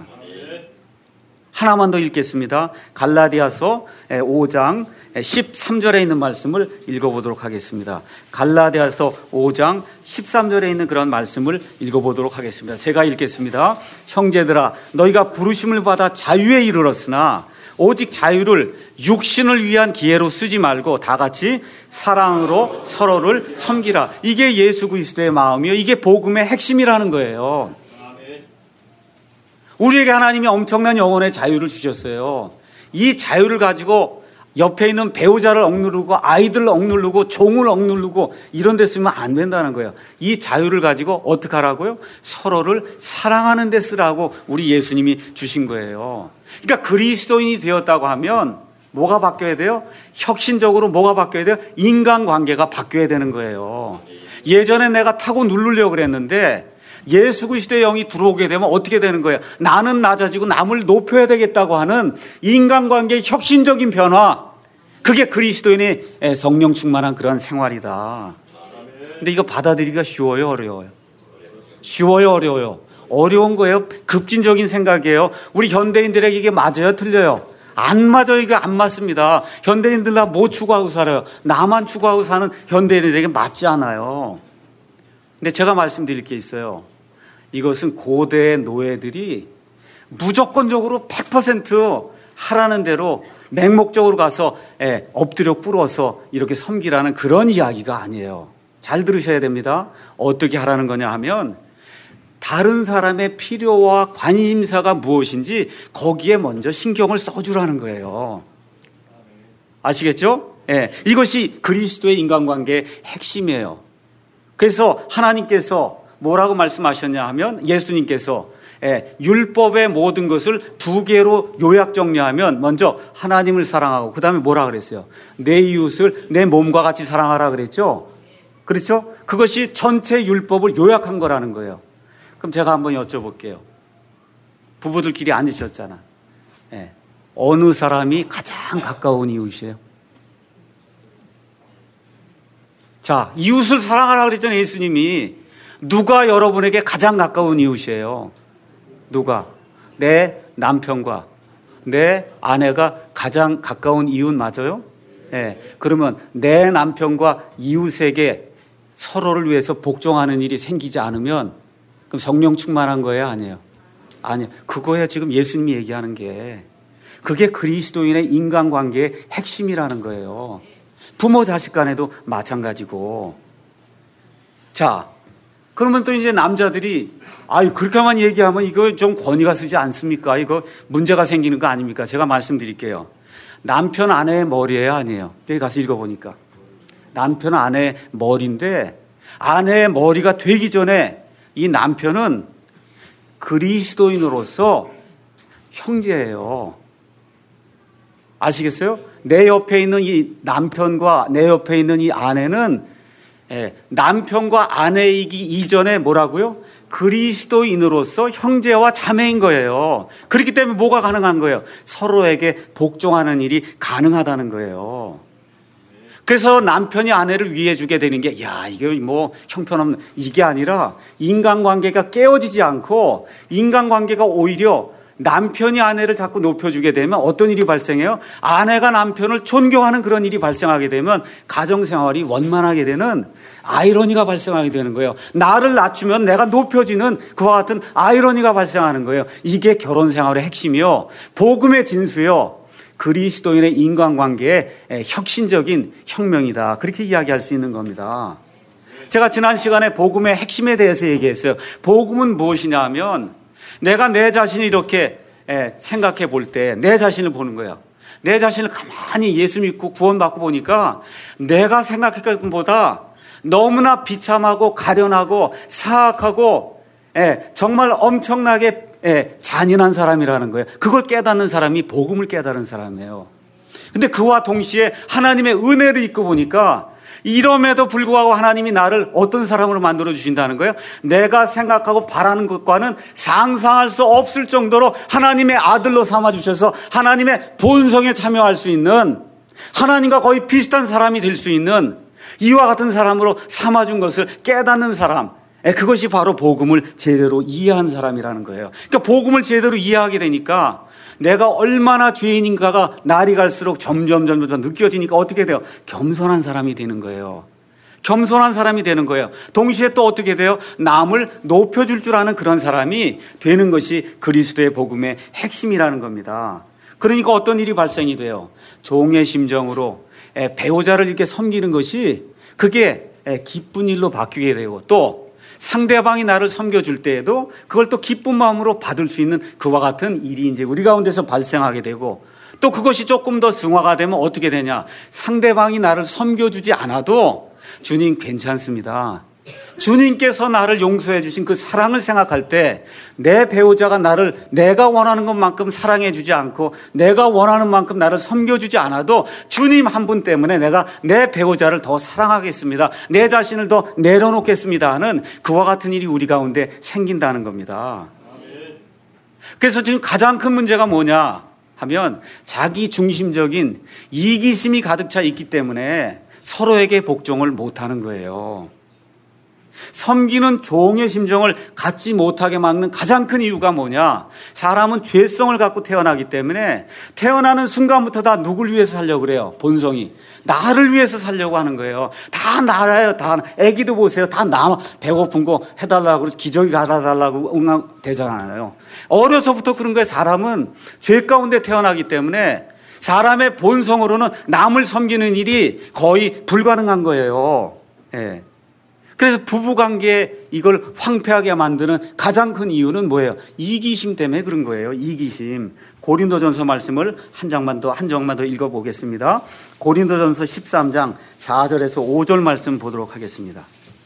하나만 더 읽겠습니다. 갈라디아서 5장 13절에 있는 말씀을 읽어보도록 하겠습니다. 갈라디아서 5장 13절에 있는 그런 말씀을 읽어보도록 하겠습니다. 제가 읽겠습니다. 형제들아, 너희가 부르심을 받아 자유에 이르렀으나 오직 자유를 육신을 위한 기회로 쓰지 말고 다 같이 사랑으로 서로를 섬기라. 이게 예수 그리스도의 마음이요, 이게 복음의 핵심이라는 거예요. 우리에게 하나님이 엄청난 영혼의 자유를 주셨어요. 이 자유를 가지고 옆에 있는 배우자를 억누르고 아이들을 억누르고 종을 억누르고 이런 데 쓰면 안 된다는 거예요. 이 자유를 가지고 어떻게 하라고요? 서로를 사랑하는 데 쓰라고 우리 예수님이 주신 거예요. 그러니까 그리스도인이 되었다고 하면 뭐가 바뀌어야 돼요? 혁신적으로 뭐가 바뀌어야 돼요? 인간관계가 바뀌어야 되는 거예요. 예전에 내가 타고 누르려고 그랬는데 예수 그리스도의 영이 들어오게 되면 어떻게 되는 거예요? 나는 낮아지고 남을 높여야 되겠다고 하는 인간관계의 혁신적인 변화, 그게 그리스도인의 성령 충만한 그런 생활이다. 근데 이거 받아들이기가 쉬워요, 어려워요? 쉬워요, 어려워요? 어려운 거예요. 급진적인 생각이에요. 우리 현대인들에게 이게 맞아요, 틀려요? 안 맞아요. 이게 안 맞습니다. 현대인들 다 뭐 추구하고 살아요? 나만 추구하고 사는 현대인들에게 맞지 않아요. 근데 제가 말씀드릴 게 있어요. 이것은 고대의 노예들이 무조건적으로 100% 하라는 대로 맹목적으로 가서 엎드려 꿇어서 이렇게 섬기라는 그런 이야기가 아니에요. 잘 들으셔야 됩니다. 어떻게 하라는 거냐 하면 다른 사람의 필요와 관심사가 무엇인지 거기에 먼저 신경을 써주라는 거예요. 아시겠죠? 이것이 그리스도의 인간관계의 핵심이에요. 그래서 하나님께서 뭐라고 말씀하셨냐 하면 예수님께서 율법의 모든 것을 두 개로 요약 정리하면 먼저 하나님을 사랑하고 그 다음에 뭐라 그랬어요? 내 이웃을 내 몸과 같이 사랑하라 그랬죠? 그렇죠? 그것이 전체 율법을 요약한 거라는 거예요. 그럼 제가 한번 여쭤볼게요. 부부들끼리 앉으셨잖아. 어느 사람이 가장 가까운 이웃이에요? 자, 이웃을 사랑하라 그랬잖아요, 예수님이. 누가 여러분에게 가장 가까운 이웃이에요? 누가? 내 남편과 내 아내가 가장 가까운 이웃 맞아요? 그러면 내 남편과 이웃에게 서로를 위해서 복종하는 일이 생기지 않으면 그럼 성령 충만한 거예요? 아니에요? 아니요. 그거예요. 지금 예수님이 얘기하는 게. 그게 그리스도인의 인간관계의 핵심이라는 거예요. 부모 자식 간에도 마찬가지고. 자, 그러면 또 이제 남자들이 그렇게만 얘기하면 이거 좀 권위가 쓰지 않습니까? 이거 문제가 생기는 거 아닙니까? 제가 말씀드릴게요. 남편 아내의 머리예요, 아니에요? 여기 가서 읽어보니까 남편 아내의 머리인데 아내의 머리가 되기 전에 이 남편은 그리스도인으로서 형제예요. 아시겠어요? 내 옆에 있는 이 남편과 내 옆에 있는 이 아내는 남편과 아내이기 이전에 뭐라고요? 그리스도인으로서 형제와 자매인 거예요. 그렇기 때문에 뭐가 가능한 거예요? 서로에게 복종하는 일이 가능하다는 거예요. 그래서 남편이 아내를 위해주게 되는 게 이게 뭐 형편없는 이게 아니라 인간관계가 깨어지지 않고 인간관계가 오히려 남편이 아내를 자꾸 높여주게 되면 어떤 일이 발생해요? 아내가 남편을 존경하는 그런 일이 발생하게 되면 가정생활이 원만하게 되는 아이러니가 발생하게 되는 거예요. 나를 낮추면 내가 높여지는 그와 같은 아이러니가 발생하는 거예요. 이게 결혼생활의 핵심이요. 복음의 진수요. 그리스도인의 인간관계의 혁신적인 혁명이다. 그렇게 이야기할 수 있는 겁니다. 제가 지난 시간에 복음의 핵심에 대해서 얘기했어요. 복음은 무엇이냐 하면 내가 내 자신을 이렇게 생각해 볼 때 내 자신을 보는 거예요. 내 자신을 가만히 예수 믿고 구원받고 보니까 내가 생각했던 것보다 너무나 비참하고 가련하고 사악하고 정말 엄청나게 잔인한 사람이라는 거예요. 그걸 깨닫는 사람이 복음을 깨달은 사람이에요. 근데 그와 동시에 하나님의 은혜를 입고 보니까 이럼에도 불구하고 하나님이 나를 어떤 사람으로 만들어 주신다는 거예요? 내가 생각하고 바라는 것과는 상상할 수 없을 정도로 하나님의 아들로 삼아 주셔서 하나님의 본성에 참여할 수 있는, 하나님과 거의 비슷한 사람이 될 수 있는 이와 같은 사람으로 삼아 준 것을 깨닫는 사람, 그것이 바로 복음을 제대로 이해한 사람이라는 거예요. 그러니까 복음을 제대로 이해하게 되니까 내가 얼마나 죄인인가가 날이 갈수록 점점 느껴지니까 어떻게 돼요? 겸손한 사람이 되는 거예요. 겸손한 사람이 되는 거예요. 동시에 또 어떻게 돼요? 남을 높여줄 줄 아는 그런 사람이 되는 것이 그리스도의 복음의 핵심이라는 겁니다. 그러니까 어떤 일이 발생이 돼요? 종의 심정으로 배우자를 이렇게 섬기는 것이 그게 기쁜 일로 바뀌게 되고, 또 상대방이 나를 섬겨줄 때에도 그걸 또 기쁜 마음으로 받을 수 있는 그와 같은 일이 이제 우리 가운데서 발생하게 되고, 또 그것이 조금 더 승화가 되면 어떻게 되냐? 상대방이 나를 섬겨주지 않아도 주님 괜찮습니다. 주님께서 나를 용서해 주신 그 사랑을 생각할 때 내 배우자가 나를 내가 원하는 것만큼 사랑해 주지 않고 내가 원하는 만큼 나를 섬겨주지 않아도 주님 한 분 때문에 내가 내 배우자를 더 사랑하겠습니다. 내 자신을 더 내려놓겠습니다 하는 그와 같은 일이 우리 가운데 생긴다는 겁니다. 그래서 지금 가장 큰 문제가 뭐냐 하면 자기 중심적인 이기심이 가득 차 있기 때문에 서로에게 복종을 못하는 거예요. 섬기는 종의 심정을 갖지 못하게 막는 가장 큰 이유가 뭐냐? 사람은 죄성을 갖고 태어나기 때문에 태어나는 순간부터 다 누굴 위해서 살려고 그래요? 본성이. 나를 위해서 살려고 하는 거예요. 다 나라요. 다 애기도 보세요. 다 나 배고픈 거 해달라고 기저귀 갈아달라고 응대잖아요. 어려서부터 그런 거예요. 사람은 죄 가운데 태어나기 때문에 사람의 본성으로는 남을 섬기는 일이 거의 불가능한 거예요. 예. 그래서 부부관계에 이걸 황폐하게 만드는 가장 큰 이유는 뭐예요? 이기심 때문에 그런 거예요. 이기심. 고린도전서 말씀을 한 장만 더 읽어보겠습니다. 고린도전서 13장 4절에서 5절 말씀 보도록 하겠습니다.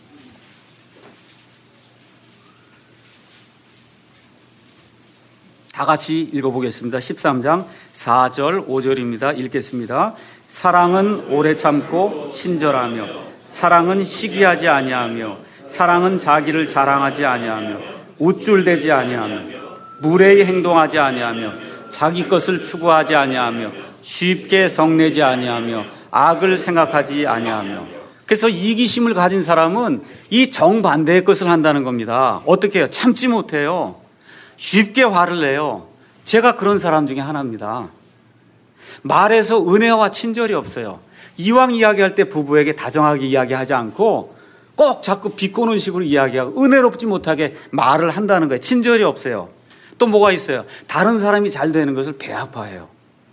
다 같이 읽어보겠습니다. 13장 4절 5절입니다. 읽겠습니다. 사랑은 오래 참고 친절하며 사랑은 시기하지 아니하며 사랑은 자기를 자랑하지 아니하며 우쭐대지 아니하며 무례히 행동하지 아니하며 자기 것을 추구하지 아니하며 쉽게 성내지 아니하며 악을 생각하지 아니하며. 그래서 이기심을 가진 사람은 이 정반대의 것을 한다는 겁니다. 어떻게 해요? 참지 못해요. 쉽게 화를 내요. 제가 그런 사람 중에 하나입니다. 말에서 은혜와 친절이 없어요. 이왕 이야기할 때 부부에게 다정하게 이야기하지 않고 꼭 자꾸 비꼬는 식으로 이야기하고 은혜롭지 못하게 말을 한다는 거예요. 친절이 없어요. 또 뭐가 있어요? 다른 사람이 잘 되는 것을 배아파해요.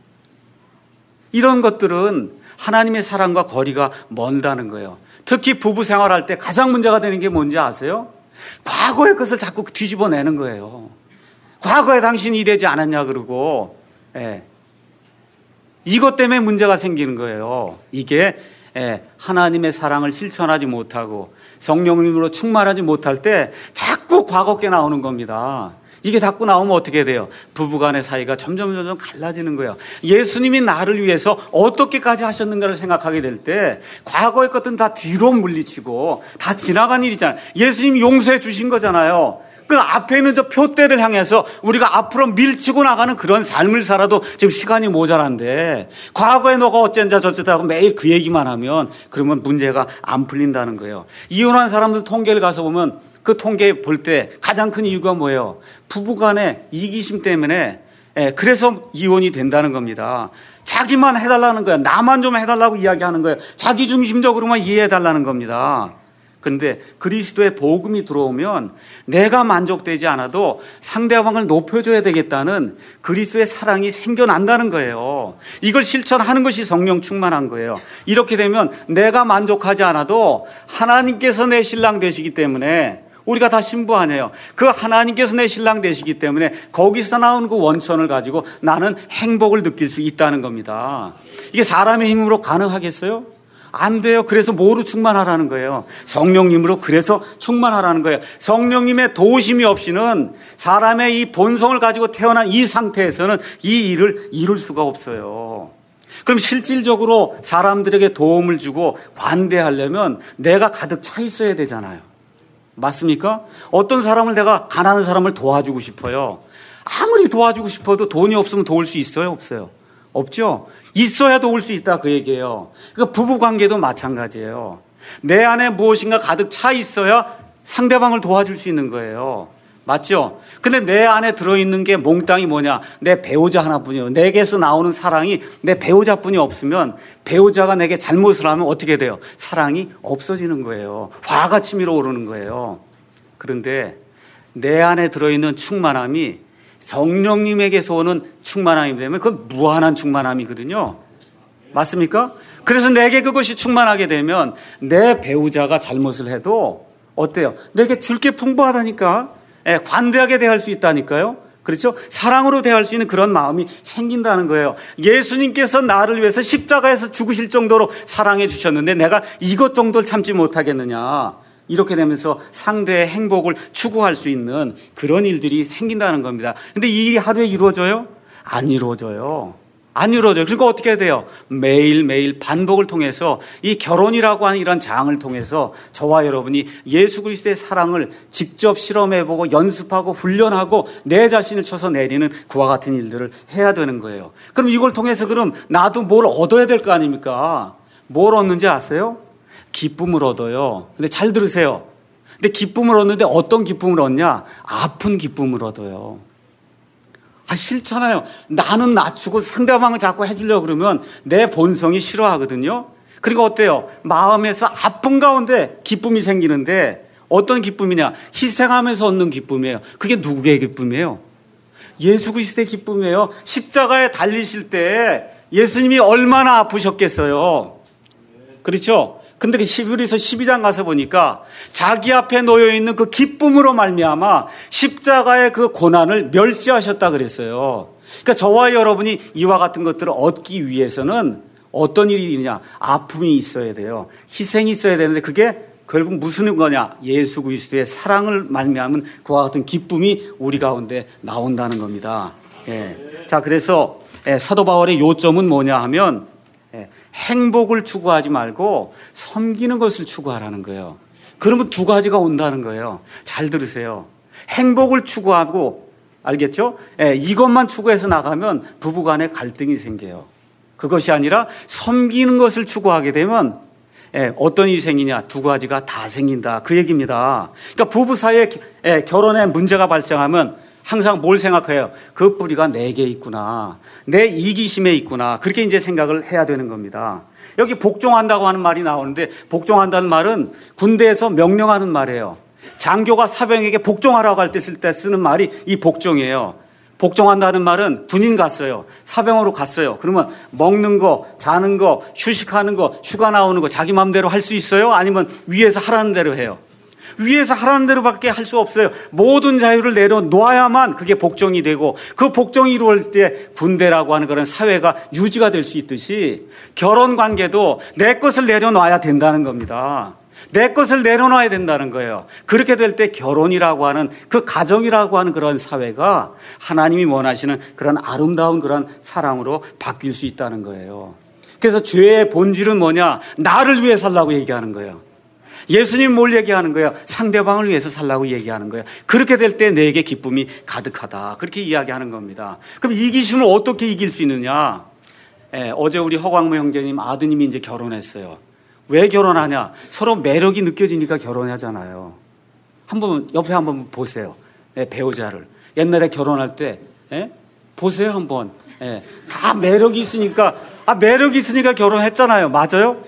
이런 것들은 하나님의 사랑과 거리가 멀다는 거예요. 특히 부부 생활할 때 가장 문제가 되는 게 뭔지 아세요? 과거의 것을 자꾸 뒤집어내는 거예요. 과거에 당신이 이러지 않았냐 그러고, 예. 이것 때문에 문제가 생기는 거예요. 이게 하나님의 사랑을 실천하지 못하고 성령님으로 충만하지 못할 때 자꾸 과거께 나오는 겁니다. 이게 자꾸 나오면 어떻게 돼요? 부부간의 사이가 점점 갈라지는 거예요. 예수님이 나를 위해서 어떻게까지 하셨는가를 생각하게 될 때 과거의 것들은 다 뒤로 물리치고 다 지나간 일이잖아요. 예수님이 용서해 주신 거잖아요. 그 앞에 있는 저 표대를 향해서 우리가 앞으로 밀치고 나가는 그런 삶을 살아도 지금 시간이 모자란데 과거에 너가 어쩐다 저쩌다 하고 매일 그 얘기만 하면 그러면 문제가 안 풀린다는 거예요. 이혼한 사람들 통계를 가서 보면 그 통계 볼 때 가장 큰 이유가 뭐예요? 부부간의 이기심 때문에 그래서 이혼이 된다는 겁니다. 자기만 해달라는 거야. 나만 좀 해달라고 이야기하는 거예요. 자기 중심적으로만 이해해달라는 겁니다. 그런데 그리스도의 복음이 들어오면 내가 만족되지 않아도 상대방을 높여줘야 되겠다는 그리스도의 사랑이 생겨난다는 거예요. 이걸 실천하는 것이 성령 충만한 거예요. 이렇게 되면 내가 만족하지 않아도 하나님께서 내 신랑 되시기 때문에 우리가 다 신부 아니에요. 그 하나님께서 내 신랑 되시기 때문에 거기서 나오는 그 원천을 가지고 나는 행복을 느낄 수 있다는 겁니다. 이게 사람의 힘으로 가능하겠어요? 안 돼요. 그래서 뭐로 충만하라는 거예요? 성령님으로. 그래서 충만하라는 거예요. 성령님의 도우심이 없이는 사람의 이 본성을 가지고 태어난 이 상태에서는 이 일을 이룰 수가 없어요. 그럼 실질적으로 사람들에게 도움을 주고 관대하려면 내가 가득 차 있어야 되잖아요. 맞습니까? 어떤 사람을 내가 가난한 사람을 도와주고 싶어요. 아무리 도와주고 싶어도 돈이 없으면 도울 수 있어요? 없어요? 없죠? 있어야 도울 수 있다 그 얘기예요. 그러니까 부부관계도 마찬가지예요. 내 안에 무엇인가 가득 차 있어야 상대방을 도와줄 수 있는 거예요. 맞죠? 근데 내 안에 들어있는 게 몽땅이 뭐냐? 내 배우자 하나뿐이에요. 내게서 나오는 사랑이 내 배우자뿐이 없으면 배우자가 내게 잘못을 하면 어떻게 돼요? 사랑이 없어지는 거예요. 화가 치밀어 오르는 거예요. 그런데 내 안에 들어있는 충만함이 성령님에게서 오는 충만함이 되면 그건 무한한 충만함이거든요. 맞습니까? 그래서 내게 그것이 충만하게 되면 내 배우자가 잘못을 해도 어때요? 내게 줄 게 풍부하다니까. 관대하게 대할 수 있다니까요. 그렇죠? 사랑으로 대할 수 있는 그런 마음이 생긴다는 거예요. 예수님께서 나를 위해서 십자가에서 죽으실 정도로 사랑해 주셨는데 내가 이것 정도를 참지 못하겠느냐. 이렇게 되면서 상대의 행복을 추구할 수 있는 그런 일들이 생긴다는 겁니다. 근데 이 일이 하루에 이루어져요? 안 이루어져요. 안 이루어져요. 그러니까 어떻게 해야 돼요? 매일매일 반복을 통해서 이 결혼이라고 하는 이런 장을 통해서 저와 여러분이 예수 그리스도의 사랑을 직접 실험해보고 연습하고 훈련하고 내 자신을 쳐서 내리는 그와 같은 일들을 해야 되는 거예요. 그럼 이걸 통해서 그럼 나도 뭘 얻어야 될 거 아닙니까? 뭘 얻는지 아세요? 기쁨을 얻어요. 근데 잘 들으세요. 근데 기쁨을 얻는데 어떤 기쁨을 얻냐? 아픈 기쁨을 얻어요. 싫잖아요. 나는 낮추고 상대방을 자꾸 해주려고 그러면 내 본성이 싫어하거든요. 그리고 어때요? 마음에서 아픈 가운데 기쁨이 생기는데 어떤 기쁨이냐? 희생하면서 얻는 기쁨이에요. 그게 누구의 기쁨이에요? 예수 그리스도의 기쁨이에요. 십자가에 달리실 때 예수님이 얼마나 아프셨겠어요. 그렇죠? 근데 히브리서 12장 가서 보니까 자기 앞에 놓여 있는 그 기쁨으로 말미암아 십자가의 그 고난을 멸시하셨다 그랬어요. 그러니까 저와 여러분이 이와 같은 것들을 얻기 위해서는 어떤 일이 있느냐? 아픔이 있어야 돼요. 희생이 있어야 되는데 그게 결국 무슨 거냐? 예수 그리스도의 사랑을 말미암은 그와 같은 기쁨이 우리 가운데 나온다는 겁니다. 자, 그래서 사도 바울의 요점은 뭐냐 하면 행복을 추구하지 말고 섬기는 것을 추구하라는 거예요. 그러면 두 가지가 온다는 거예요. 잘 들으세요. 행복을 추구하고, 알겠죠? 이것만 추구해서 나가면 부부간에 갈등이 생겨요. 그것이 아니라 섬기는 것을 추구하게 되면 어떤 일이 생기냐? 두 가지가 다 생긴다. 그 얘기입니다. 그러니까 부부 사이에 결혼에 문제가 발생하면 항상 뭘 생각해요? 그 뿌리가 내게 있구나. 내 이기심에 있구나. 그렇게 이제 생각을 해야 되는 겁니다. 여기 복종한다고 하는 말이 나오는데 복종한다는 말은 군대에서 명령하는 말이에요. 장교가 사병에게 복종하라고 할 때 쓰는 말이 이 복종이에요. 복종한다는 말은 군인 갔어요. 사병으로 갔어요. 그러면 먹는 거, 자는 거, 휴식하는 거, 휴가 나오는 거 자기 마음대로 할 수 있어요? 아니면 위에서 하라는 대로 해요? 위에서 하라는 대로밖에 할 수 없어요. 모든 자유를 내려놓아야만 그게 복종이 되고 그 복종이 이루어질 때 군대라고 하는 그런 사회가 유지가 될 수 있듯이 결혼 관계도 내 것을 내려놔야 된다는 겁니다. 내 것을 내려놔야 된다는 거예요. 그렇게 될 때 결혼이라고 하는 그 가정이라고 하는 그런 사회가 하나님이 원하시는 그런 아름다운 그런 사랑으로 바뀔 수 있다는 거예요. 그래서 죄의 본질은 뭐냐? 나를 위해 살라고 얘기하는 거예요. 예수님 뭘 얘기하는 거예요? 상대방을 위해서 살라고 얘기하는 거예요. 그렇게 될 때 내게 기쁨이 가득하다. 그렇게 이야기하는 겁니다. 그럼 이기심을 어떻게 이길 수 있느냐? 어제 우리 허광무 형제님 아드님이 이제 결혼했어요. 왜 결혼하냐? 서로 매력이 느껴지니까 결혼하잖아요. 한번 옆에 한번 보세요. 배우자를. 옛날에 결혼할 때 보세요 한번. 다 매력이 있으니까 매력이 있으니까 결혼했잖아요. 맞아요?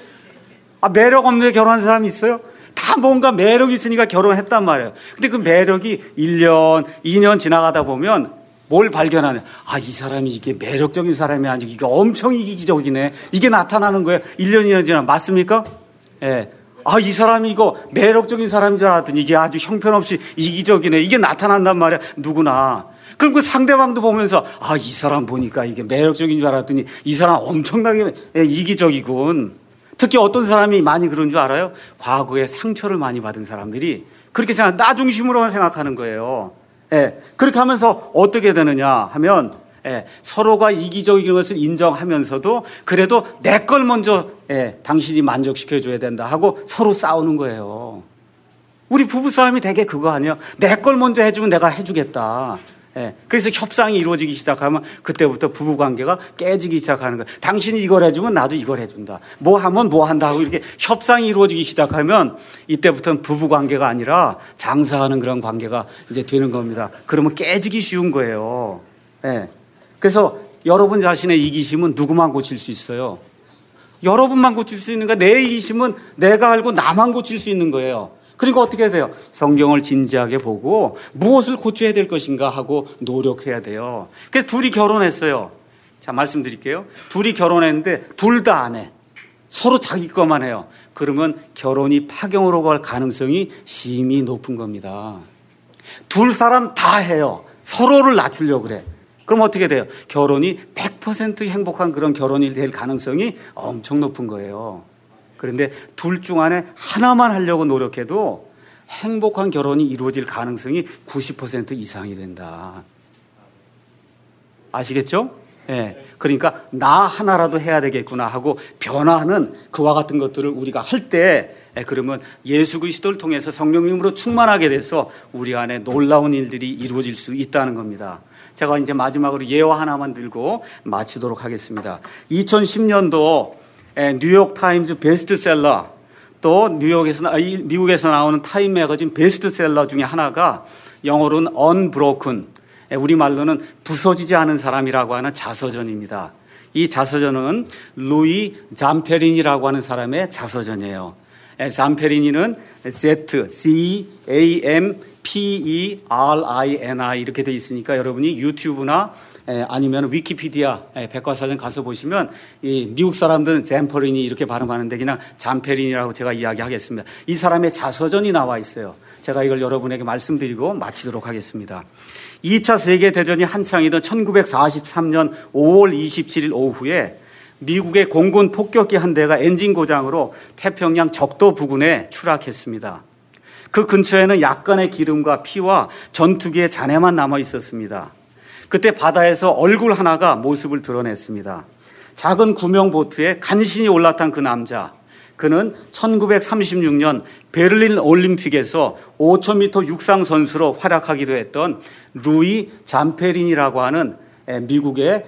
매력 없는데 결혼한 사람이 있어요? 다 뭔가 매력이 있으니까 결혼했단 말이에요. 근데 그 매력이 1년, 2년 지나가다 보면 뭘 발견하냐? 이 사람이 이게 매력적인 사람이 아니고 이게 엄청 이기적이네. 이게 나타나는 거예요. 1년, 2년 지나 맞습니까? 이 사람이 이거 매력적인 사람인 줄 알았더니 이게 아주 형편없이 이기적이네. 이게 나타난단 말이야. 누구나. 그럼 그 상대방도 보면서 이 사람 보니까 이게 매력적인 줄 알았더니 이 사람 엄청나게 이기적이군. 특히 어떤 사람이 많이 그런 줄 알아요? 과거에 상처를 많이 받은 사람들이 그렇게 나 중심으로만 생각하는 거예요. 그렇게 하면서 어떻게 되느냐 하면 서로가 이기적인 것을 인정하면서도 그래도 내 걸 먼저 당신이 만족시켜줘야 된다 하고 서로 싸우는 거예요. 우리 부부싸움이 되게 그거 아니에요? 내 걸 먼저 해주면 내가 해주겠다. 그래서 협상이 이루어지기 시작하면 그때부터 부부관계가 깨지기 시작하는 거예요. 당신이 이걸 해주면 나도 이걸 해준다. 뭐 하면 뭐 한다 하고 이렇게 협상이 이루어지기 시작하면 이때부터는 부부관계가 아니라 장사하는 그런 관계가 이제 되는 겁니다. 그러면 깨지기 쉬운 거예요. 그래서 여러분 자신의 이기심은 누구만 고칠 수 있어요? 여러분만 고칠 수 있는 거야. 내 이기심은 내가 알고 나만 고칠 수 있는 거예요. 그러니까 어떻게 해야 돼요? 성경을 진지하게 보고 무엇을 고쳐야 될 것인가 하고 노력해야 돼요. 그래서 둘이 결혼했어요. 자, 말씀드릴게요. 둘이 결혼했는데 둘 다 안 해. 서로 자기 것만 해요. 그러면 결혼이 파경으로 갈 가능성이 심히 높은 겁니다. 둘 사람 다 해요. 서로를 낮추려고 그래. 그럼 어떻게 돼요? 결혼이 100% 행복한 그런 결혼이 될 가능성이 엄청 높은 거예요. 그런데 둘 중 안에 하나만 하려고 노력해도 행복한 결혼이 이루어질 가능성이 90% 이상이 된다. 아시겠죠? 예. 그러니까 나 하나라도 해야 되겠구나 하고 변화하는 그와 같은 것들을 우리가 할 때, 그러면 예수 그리스도를 통해서 성령님으로 충만하게 돼서 우리 안에 놀라운 일들이 이루어질 수 있다는 겁니다. 제가 이제 마지막으로 예화 하나만 들고 마치도록 하겠습니다. 2010년도 뉴욕 타임즈 베스트셀러, 또 미국에서 나오는 타임 매거진 베스트셀러 중에 하나가 영어로는 Unbroken, 우리말로는 부서지지 않은 사람이라고 하는 자서전입니다. 이 자서전은 루이 잠페리니라고 하는 사람의 자서전이에요. 잠페리니는 ZAMPERINI 이렇게 돼 있으니까 여러분이 유튜브나 아니면 위키피디아 백과사전 가서 보시면 이 미국 사람들은 잠페리니 이렇게 발음하는데 그냥 잠페리니라고 제가 이야기하겠습니다. 이 사람의 자서전이 나와 있어요. 제가 이걸 여러분에게 말씀드리고 마치도록 하겠습니다. 2차 세계대전이 한창이던 1943년 5월 27일 오후에 미국의 공군 폭격기 한 대가 엔진 고장으로 태평양 적도 부근에 추락했습니다. 그 근처에는 약간의 기름과 피와 전투기의 잔해만 남아 있었습니다. 그때 바다에서 얼굴 하나가 모습을 드러냈습니다. 작은 구명 보트에 간신히 올라탄 그 남자, 그는 1936년 베를린 올림픽에서 5000m 육상 선수로 활약하기도 했던 루이 잠페린이라고 하는 미국의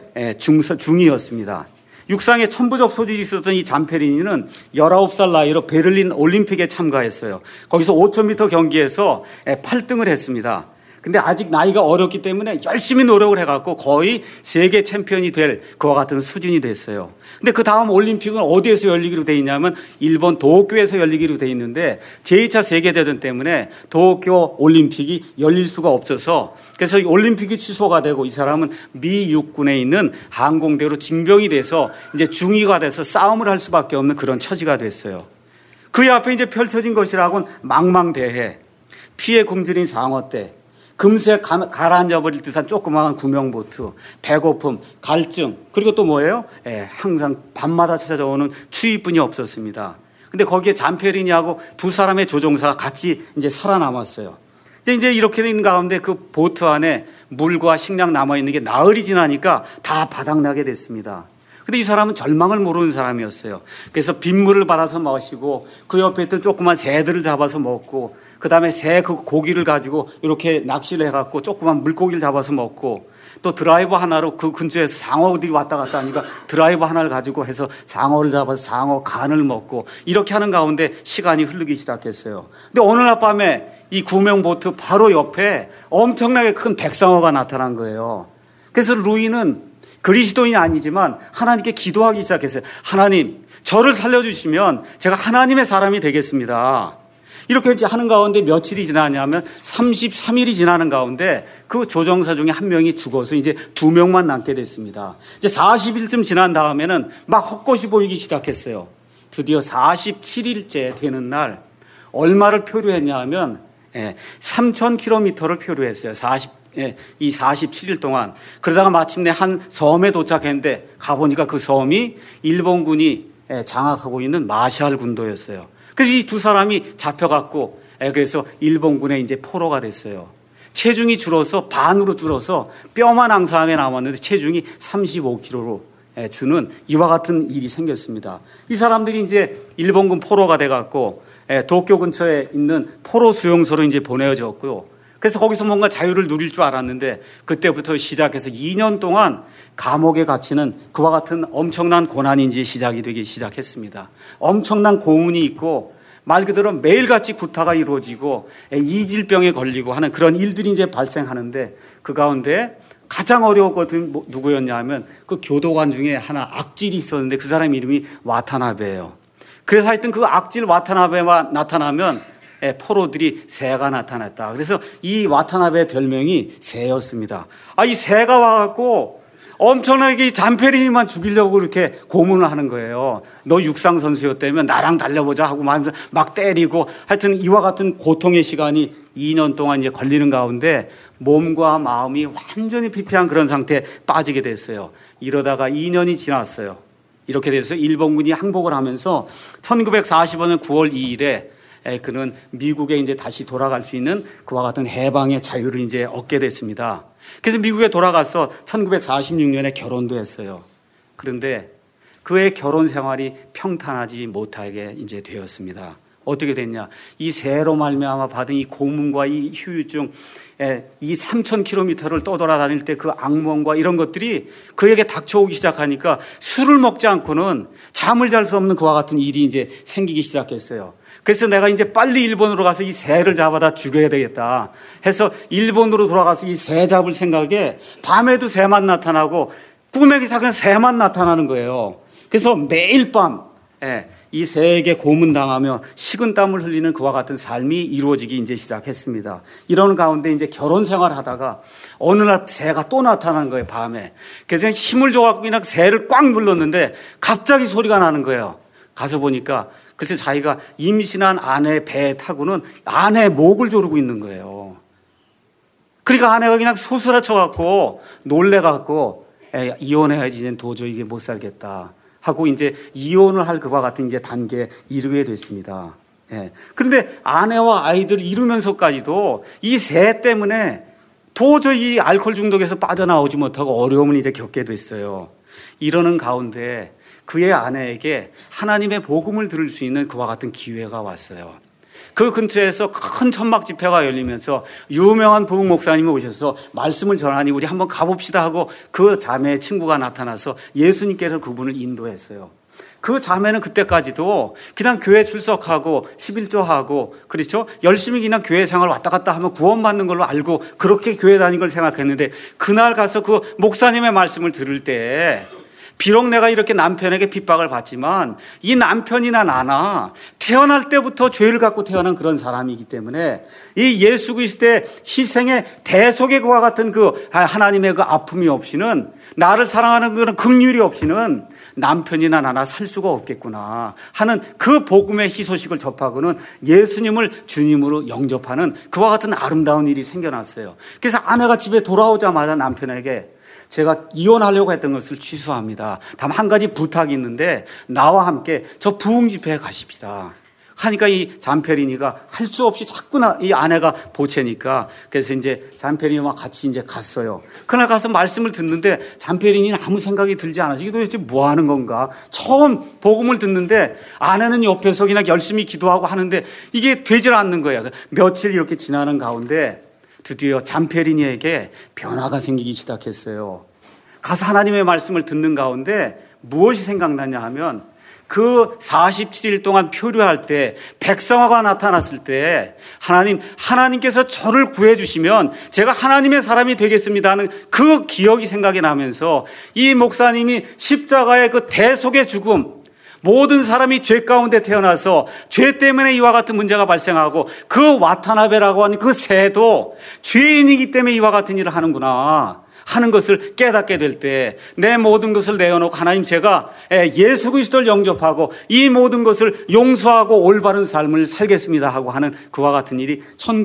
중이었습니다. 육상에 천부적 소질이 있었던 이 잠페리니는 19살 나이로 베를린 올림픽에 참가했어요. 거기서 5000m 경기에서 8등을 했습니다. 근데 아직 나이가 어렸기 때문에 열심히 노력을 해갖고 거의 세계 챔피언이 될 그와 같은 수준이 됐어요. 근데 그 다음 올림픽은 어디에서 열리기로 돼 있냐면 일본 도쿄에서 열리기로 돼 있는데 제2차 세계대전 때문에 도쿄 올림픽이 열릴 수가 없어서 그래서 이 올림픽이 취소가 되고 이 사람은 미 육군에 있는 항공대로 징병이 돼서 이제 중위가 돼서 싸움을 할 수밖에 없는 그런 처지가 됐어요. 그의 앞에 이제 펼쳐진 것이라고는 망망대해, 피에 굶주린 상어떼, 금세 가라앉아버릴 듯한 조그마한 구명보트, 배고픔, 갈증, 그리고 또 뭐예요? 항상 밤마다 찾아오는 추위뿐이 없었습니다. 근데 거기에 잠페리니하고 두 사람의 조종사가 같이 이제 살아남았어요. 이제 이렇게 된 가운데 그 보트 안에 물과 식량 남아있는 게 나흘이 지나니까 다 바닥나게 됐습니다. 근데 이 사람은 절망을 모르는 사람이었어요. 그래서 빗물을 받아서 마시고 그 옆에 있던 조그만 새들을 잡아서 먹고 그 다음에 새 그 고기를 가지고 이렇게 낚시를 해갖고 조그만 물고기를 잡아서 먹고 또 드라이버 하나로 그 근처에서 상어들이 왔다 갔다 하니까 드라이버 하나를 가지고 해서 상어를 잡아서 상어 간을 먹고 이렇게 하는 가운데 시간이 흐르기 시작했어요. 근데 어느 날 밤에 이 구명보트 바로 옆에 엄청나게 큰 백상어가 나타난 거예요. 그래서 루이는 그리스도인이 아니지만 하나님께 기도하기 시작했어요. 하나님, 저를 살려주시면 제가 하나님의 사람이 되겠습니다. 이렇게 하는 가운데 며칠이 지나냐면 33일이 지나는 가운데 그 조종사 중에 한 명이 죽어서 이제 2명만 남게 됐습니다. 이제 40일쯤 지난 다음에는 막 헛것이 보이기 시작했어요. 드디어 47일째 되는 날 얼마를 표류했냐 하면 3,000km를 표류했어요. 이 47일 동안. 그러다가 마침내 한 섬에 도착했는데 가보니까 그 섬이 일본군이 장악하고 있는 마샬 군도였어요. 그래서 이 두 사람이 잡혀갖고 그래서 일본군의 이제 포로가 됐어요. 체중이 줄어서 반으로 줄어서 뼈만 앙상하게 남았는데 체중이 35kg로 주는 이와 같은 일이 생겼습니다. 이 사람들이 이제 일본군 포로가 돼갖고 도쿄 근처에 있는 포로 수용소로 이제 보내졌고요. 그래서 거기서 뭔가 자유를 누릴 줄 알았는데 그때부터 시작해서 2년 동안 감옥에 갇히는 그와 같은 엄청난 고난이 이제 시작이 되기 시작했습니다. 엄청난 고문이 있고 말 그대로 매일같이 구타가 이루어지고 이질병에 걸리고 하는 그런 일들이 이제 발생하는데 그 가운데 가장 어려운 것은 누구였냐 하면 그 교도관 중에 하나 악질이 있었는데 그 사람 이름이 와타나베예요. 그래서 하여튼 그 악질 와타나베가 나타나면 포로들이 새가 나타났다. 그래서 이 와타나베의 별명이 새였습니다. 이 새가 와갖고 엄청나게 잠페리니만 죽이려고 이렇게 고문을 하는 거예요. 너 육상 선수였다면 나랑 달려보자 하고 막 때리고 하여튼 이와 같은 고통의 시간이 2년 동안 이제 걸리는 가운데 몸과 마음이 완전히 피폐한 그런 상태에 빠지게 됐어요. 이러다가 2년이 지났어요. 이렇게 돼서 일본군이 항복을 하면서 1945년 9월 2일에 그는 미국에 이제 다시 돌아갈 수 있는 그와 같은 해방의 자유를 이제 얻게 됐습니다. 그래서 미국에 돌아가서 1946년에 결혼도 했어요. 그런데 그의 결혼 생활이 평탄하지 못하게 이제 되었습니다. 어떻게 됐냐? 이 세로 말미암아 받은 이 고문과 이 후유증, 이 3,000km를 떠돌아다닐 때 그 악몽과 이런 것들이 그에게 닥쳐오기 시작하니까 술을 먹지 않고는 잠을 잘 수 없는 그와 같은 일이 이제 생기기 시작했어요. 그래서 내가 이제 빨리 일본으로 가서 이 새를 잡아다 죽여야 되겠다 해서 일본으로 돌아가서 이 새 잡을 생각에 밤에도 새만 나타나고 꿈에 기사는 새만 나타나는 거예요. 그래서 매일 밤 이 새에게 고문당하며 식은땀을 흘리는 그와 같은 삶이 이루어지기 이제 시작했습니다. 이런 가운데 이제 결혼 생활을 하다가 어느 날 새가 또 나타나는 거예요, 밤에. 그래서 힘을 줘갖고 그냥 새를 꽉 눌렀는데 갑자기 소리가 나는 거예요. 가서 보니까 그래서 자기가 임신한 아내 배에 타고는 아내의 목을 조르고 있는 거예요. 그러니까 아내가 그냥 소스라쳐갖고 놀래갖고 이혼해야지 이제 도저히 이게 못 살겠다 하고 이제 이혼을 할 그와 같은 이제 단계에 이르게 됐습니다. 그런데 아내와 아이들을 이루면서까지도 이 새 때문에 도저히 알코올 중독에서 빠져나오지 못하고 어려움을 이제 겪게 됐어요. 이러는 가운데 그의 아내에게 하나님의 복음을 들을 수 있는 그와 같은 기회가 왔어요. 그 근처에서 큰 천막 집회가 열리면서 유명한 부흥 목사님이 오셔서 말씀을 전하니 우리 한번 가봅시다 하고 그 자매의 친구가 나타나서 예수님께서 그분을 인도했어요. 그 자매는 그때까지도 그냥 교회 출석하고 11조하고 그렇죠? 열심히 그냥 교회 생활 왔다 갔다 하면 구원받는 걸로 알고 그렇게 교회 다닌 걸 생각했는데 그날 가서 그 목사님의 말씀을 들을 때 비록 내가 이렇게 남편에게 핍박을 받지만 이 남편이나 나나 태어날 때부터 죄를 갖고 태어난 그런 사람이기 때문에 이 예수 그리스도의 희생의 대속의 그와 같은 그 하나님의 그 아픔이 없이는 나를 사랑하는 그런 긍휼이 없이는 남편이나 나나 살 수가 없겠구나 하는 그 복음의 희소식을 접하고는 예수님을 주님으로 영접하는 그와 같은 아름다운 일이 생겨났어요. 그래서 아내가 집에 돌아오자마자 남편에게 제가 이혼하려고 했던 것을 취소합니다. 다만 한 가지 부탁이 있는데 나와 함께 저 부흥 집회에 가십시다. 하니까 이 잠페리니가 할 수 없이 자꾸 이 아내가 보채니까 그래서 이제 잠페리니와 같이 이제 갔어요. 그날 가서 말씀을 듣는데 잠페리니는 아무 생각이 들지 않아서 이게 도대체 뭐 하는 건가? 처음 복음을 듣는데 아내는 옆에서 그냥 열심히 기도하고 하는데 이게 되질 않는 거예요. 며칠 이렇게 지나는 가운데 드디어 잠페리니에게 변화가 생기기 시작했어요. 가서 하나님의 말씀을 듣는 가운데 무엇이 생각나냐 하면 그 47일 동안 표류할 때 백성화가 나타났을 때 하나님께서 저를 구해주시면 제가 하나님의 사람이 되겠습니다 하는 그 기억이 생각이 나면서 이 목사님이 십자가의 그 대속의 죽음 모든 사람이 죄 가운데 태어나서 죄 때문에 이와 같은 문제가 발생하고 그 와타나베라고 하는 그 새도 죄인이기 때문에 이와 같은 일을 하는구나 하는 것을 깨닫게 될 때 내 모든 것을 내어놓고 하나님 제가 예수 그리스도를 영접하고 이 모든 것을 용서하고 올바른 삶을 살겠습니다 하고 하는 그와 같은 일이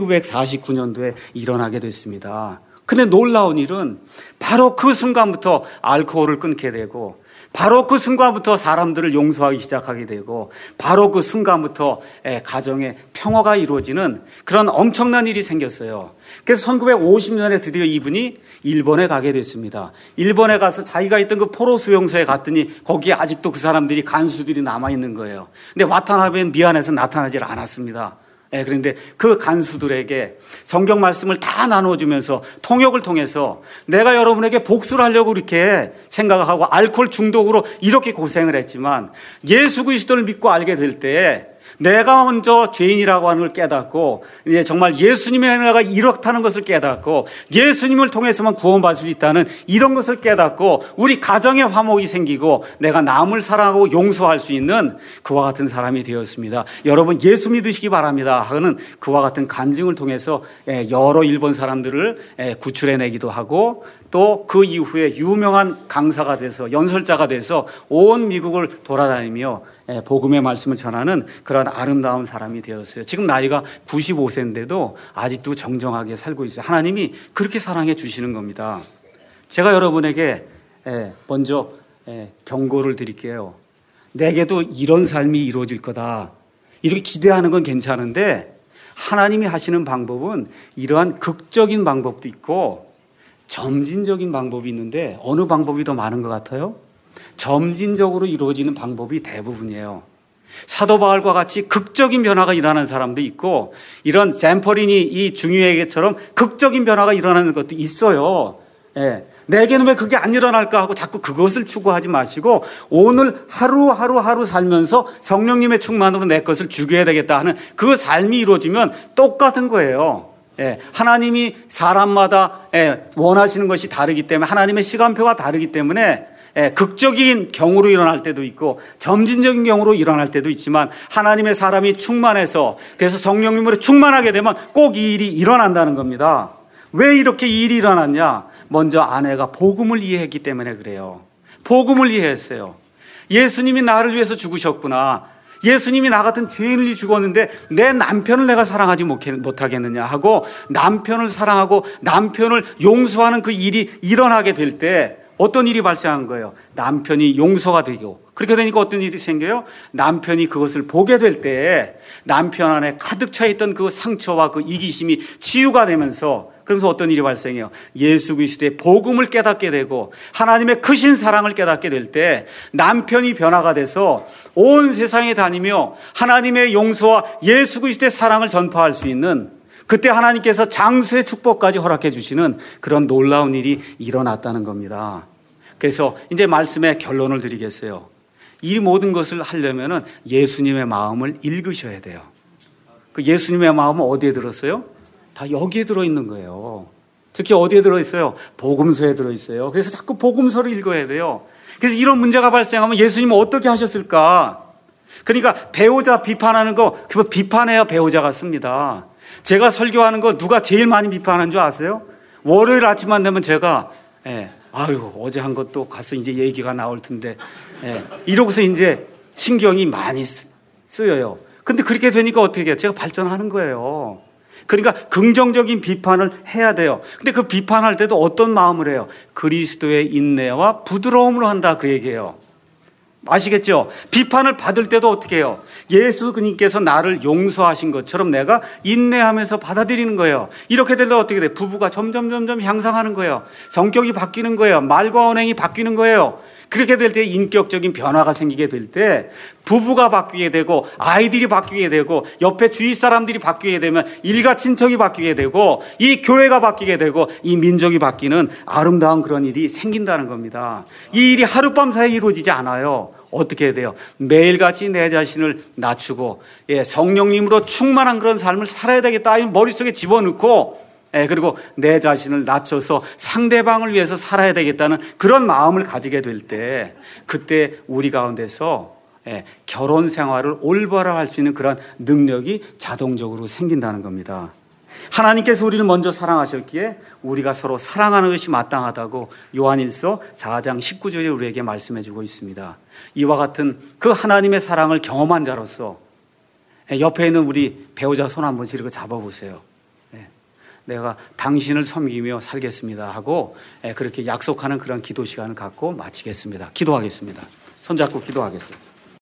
1949년도에 일어나게 됐습니다. 근데 놀라운 일은 바로 그 순간부터 알코올을 끊게 되고 바로 그 순간부터 사람들을 용서하기 시작하게 되고 바로 그 순간부터 가정의 평화가 이루어지는 그런 엄청난 일이 생겼어요. 그래서 1950년에 드디어 이분이 일본에 가게 됐습니다. 일본에 가서 자기가 있던 그 포로 수용소에 갔더니 거기에 아직도 그 사람들이 간수들이 남아있는 거예요. 근데 와타나베는 미안해서 나타나질 않았습니다. 그런데 그 간수들에게 성경 말씀을 다 나눠주면서 통역을 통해서 내가 여러분에게 복수를 하려고 이렇게 생각하고 알코올 중독으로 이렇게 고생을 했지만 예수 그리스도를 믿고 알게 될 때 내가 먼저 죄인이라고 하는 걸 깨닫고 이제 정말 예수님의 은혜가 이렇다는 것을 깨닫고 예수님을 통해서만 구원받을 수 있다는 이런 것을 깨닫고 우리 가정에 화목이 생기고 내가 남을 사랑하고 용서할 수 있는 그와 같은 사람이 되었습니다. 여러분 예수 믿으시기 바랍니다 하는 그와 같은 간증을 통해서 여러 일본 사람들을 구출해내기도 하고 또 그 이후에 유명한 강사가 돼서 연설자가 돼서 온 미국을 돌아다니며 복음의 말씀을 전하는 그런 아름다운 사람이 되었어요. 지금 나이가 95세인데도 아직도 정정하게 살고 있어요. 하나님이 그렇게 사랑해 주시는 겁니다. 제가 여러분에게 먼저 경고를 드릴게요. 내게도 이런 삶이 이루어질 거다. 이렇게 기대하는 건 괜찮은데 하나님이 하시는 방법은 이러한 극적인 방법도 있고 점진적인 방법이 있는데 어느 방법이 더 많은 것 같아요? 점진적으로 이루어지는 방법이 대부분이에요. 사도 바울과 같이 극적인 변화가 일어나는 사람도 있고 이런 샘퍼린이 이 중유에게처럼 극적인 변화가 일어나는 것도 있어요. 예. 내게는 왜 그게 안 일어날까 하고 자꾸 그것을 추구하지 마시고 오늘 하루 살면서 성령님의 충만으로 내 것을 죽여야 되겠다 하는 그 삶이 이루어지면 똑같은 거예요. 예. 하나님이 사람마다 원하시는 것이 다르기 때문에 하나님의 시간표가 다르기 때문에 극적인 경우로 일어날 때도 있고 점진적인 경우로 일어날 때도 있지만 하나님의 사람이 충만해서 그래서 성령님으로 충만하게 되면 꼭 이 일이 일어난다는 겁니다. 왜 이렇게 이 일이 일어났냐? 먼저 아내가 복음을 이해했기 때문에 그래요. 복음을 이해했어요. 예수님이 나를 위해서 죽으셨구나. 예수님이 나 같은 죄인을 위해 죽었는데 내 남편을 내가 사랑하지 못하겠느냐 하고 남편을 사랑하고 남편을 용서하는 그 일이 일어나게 될 때 어떤 일이 발생한 거예요? 남편이 용서가 되고 그렇게 되니까 어떤 일이 생겨요? 남편이 그것을 보게 될 때 남편 안에 가득 차 있던 그 상처와 그 이기심이 치유가 되면서 그러면서 어떤 일이 발생해요? 예수 그리스도의 복음을 깨닫게 되고 하나님의 크신 사랑을 깨닫게 될 때 남편이 변화가 돼서 온 세상에 다니며 하나님의 용서와 예수 그리스도의 사랑을 전파할 수 있는 그때 하나님께서 장수의 축복까지 허락해 주시는 그런 놀라운 일이 일어났다는 겁니다. 그래서 이제 말씀의 결론을 드리겠어요. 이 모든 것을 하려면 예수님의 마음을 읽으셔야 돼요. 그 예수님의 마음은 어디에 들었어요? 다 여기에 들어있는 거예요. 특히 어디에 들어있어요? 복음서에 들어있어요. 그래서 자꾸 복음서를 읽어야 돼요. 그래서 이런 문제가 발생하면 예수님은 어떻게 하셨을까? 그러니까 배우자 비판하는 거 그거 비판해야 배우자가 씁니다. 제가 설교하는 거 누가 제일 많이 비판하는 줄 아세요? 월요일 아침만 되면 제가 아유 어제 한 것도 가서 이제 얘기가 나올 텐데 이러고서 이제 신경이 많이 쓰여요. 근데 그렇게 되니까 어떻게 해요? 제가 발전하는 거예요. 그러니까 긍정적인 비판을 해야 돼요. 근데 그 비판할 때도 어떤 마음을 해요? 그리스도의 인내와 부드러움으로 한다 그 얘기예요. 아시겠죠? 비판을 받을 때도 어떻게 해요? 예수 그님께서 나를 용서하신 것처럼 내가 인내하면서 받아들이는 거예요. 이렇게 되면 어떻게 돼요? 부부가 점점 향상하는 거예요. 성격이 바뀌는 거예요. 말과 언행이 바뀌는 거예요. 그렇게 될 때 인격적인 변화가 생기게 될 때 부부가 바뀌게 되고 아이들이 바뀌게 되고 옆에 주위 사람들이 바뀌게 되면 일가 친척이 바뀌게 되고 이 교회가 바뀌게 되고 이 민족이 바뀌는 아름다운 그런 일이 생긴다는 겁니다. 이 일이 하룻밤 사이에 이루어지지 않아요. 어떻게 해야 돼요? 매일같이 내 자신을 낮추고 성령님으로 충만한 그런 삶을 살아야 되겠다. 머릿속에 집어넣고 그리고 내 자신을 낮춰서 상대방을 위해서 살아야 되겠다는 그런 마음을 가지게 될 때 그때 우리 가운데서 결혼 생활을 올바로 할 수 있는 그런 능력이 자동적으로 생긴다는 겁니다. 하나님께서 우리를 먼저 사랑하셨기에 우리가 서로 사랑하는 것이 마땅하다고 요한일서 4장 19절에 우리에게 말씀해 주고 있습니다. 이와 같은 그 하나님의 사랑을 경험한 자로서 옆에 있는 우리 배우자 손 한 번씩 이렇게 잡아보세요. 내가 당신을 섬기며 살겠습니다 하고 그렇게 약속하는 그런 기도 시간을 갖고 마치겠습니다. 기도하겠습니다. 손잡고 기도하겠습니다.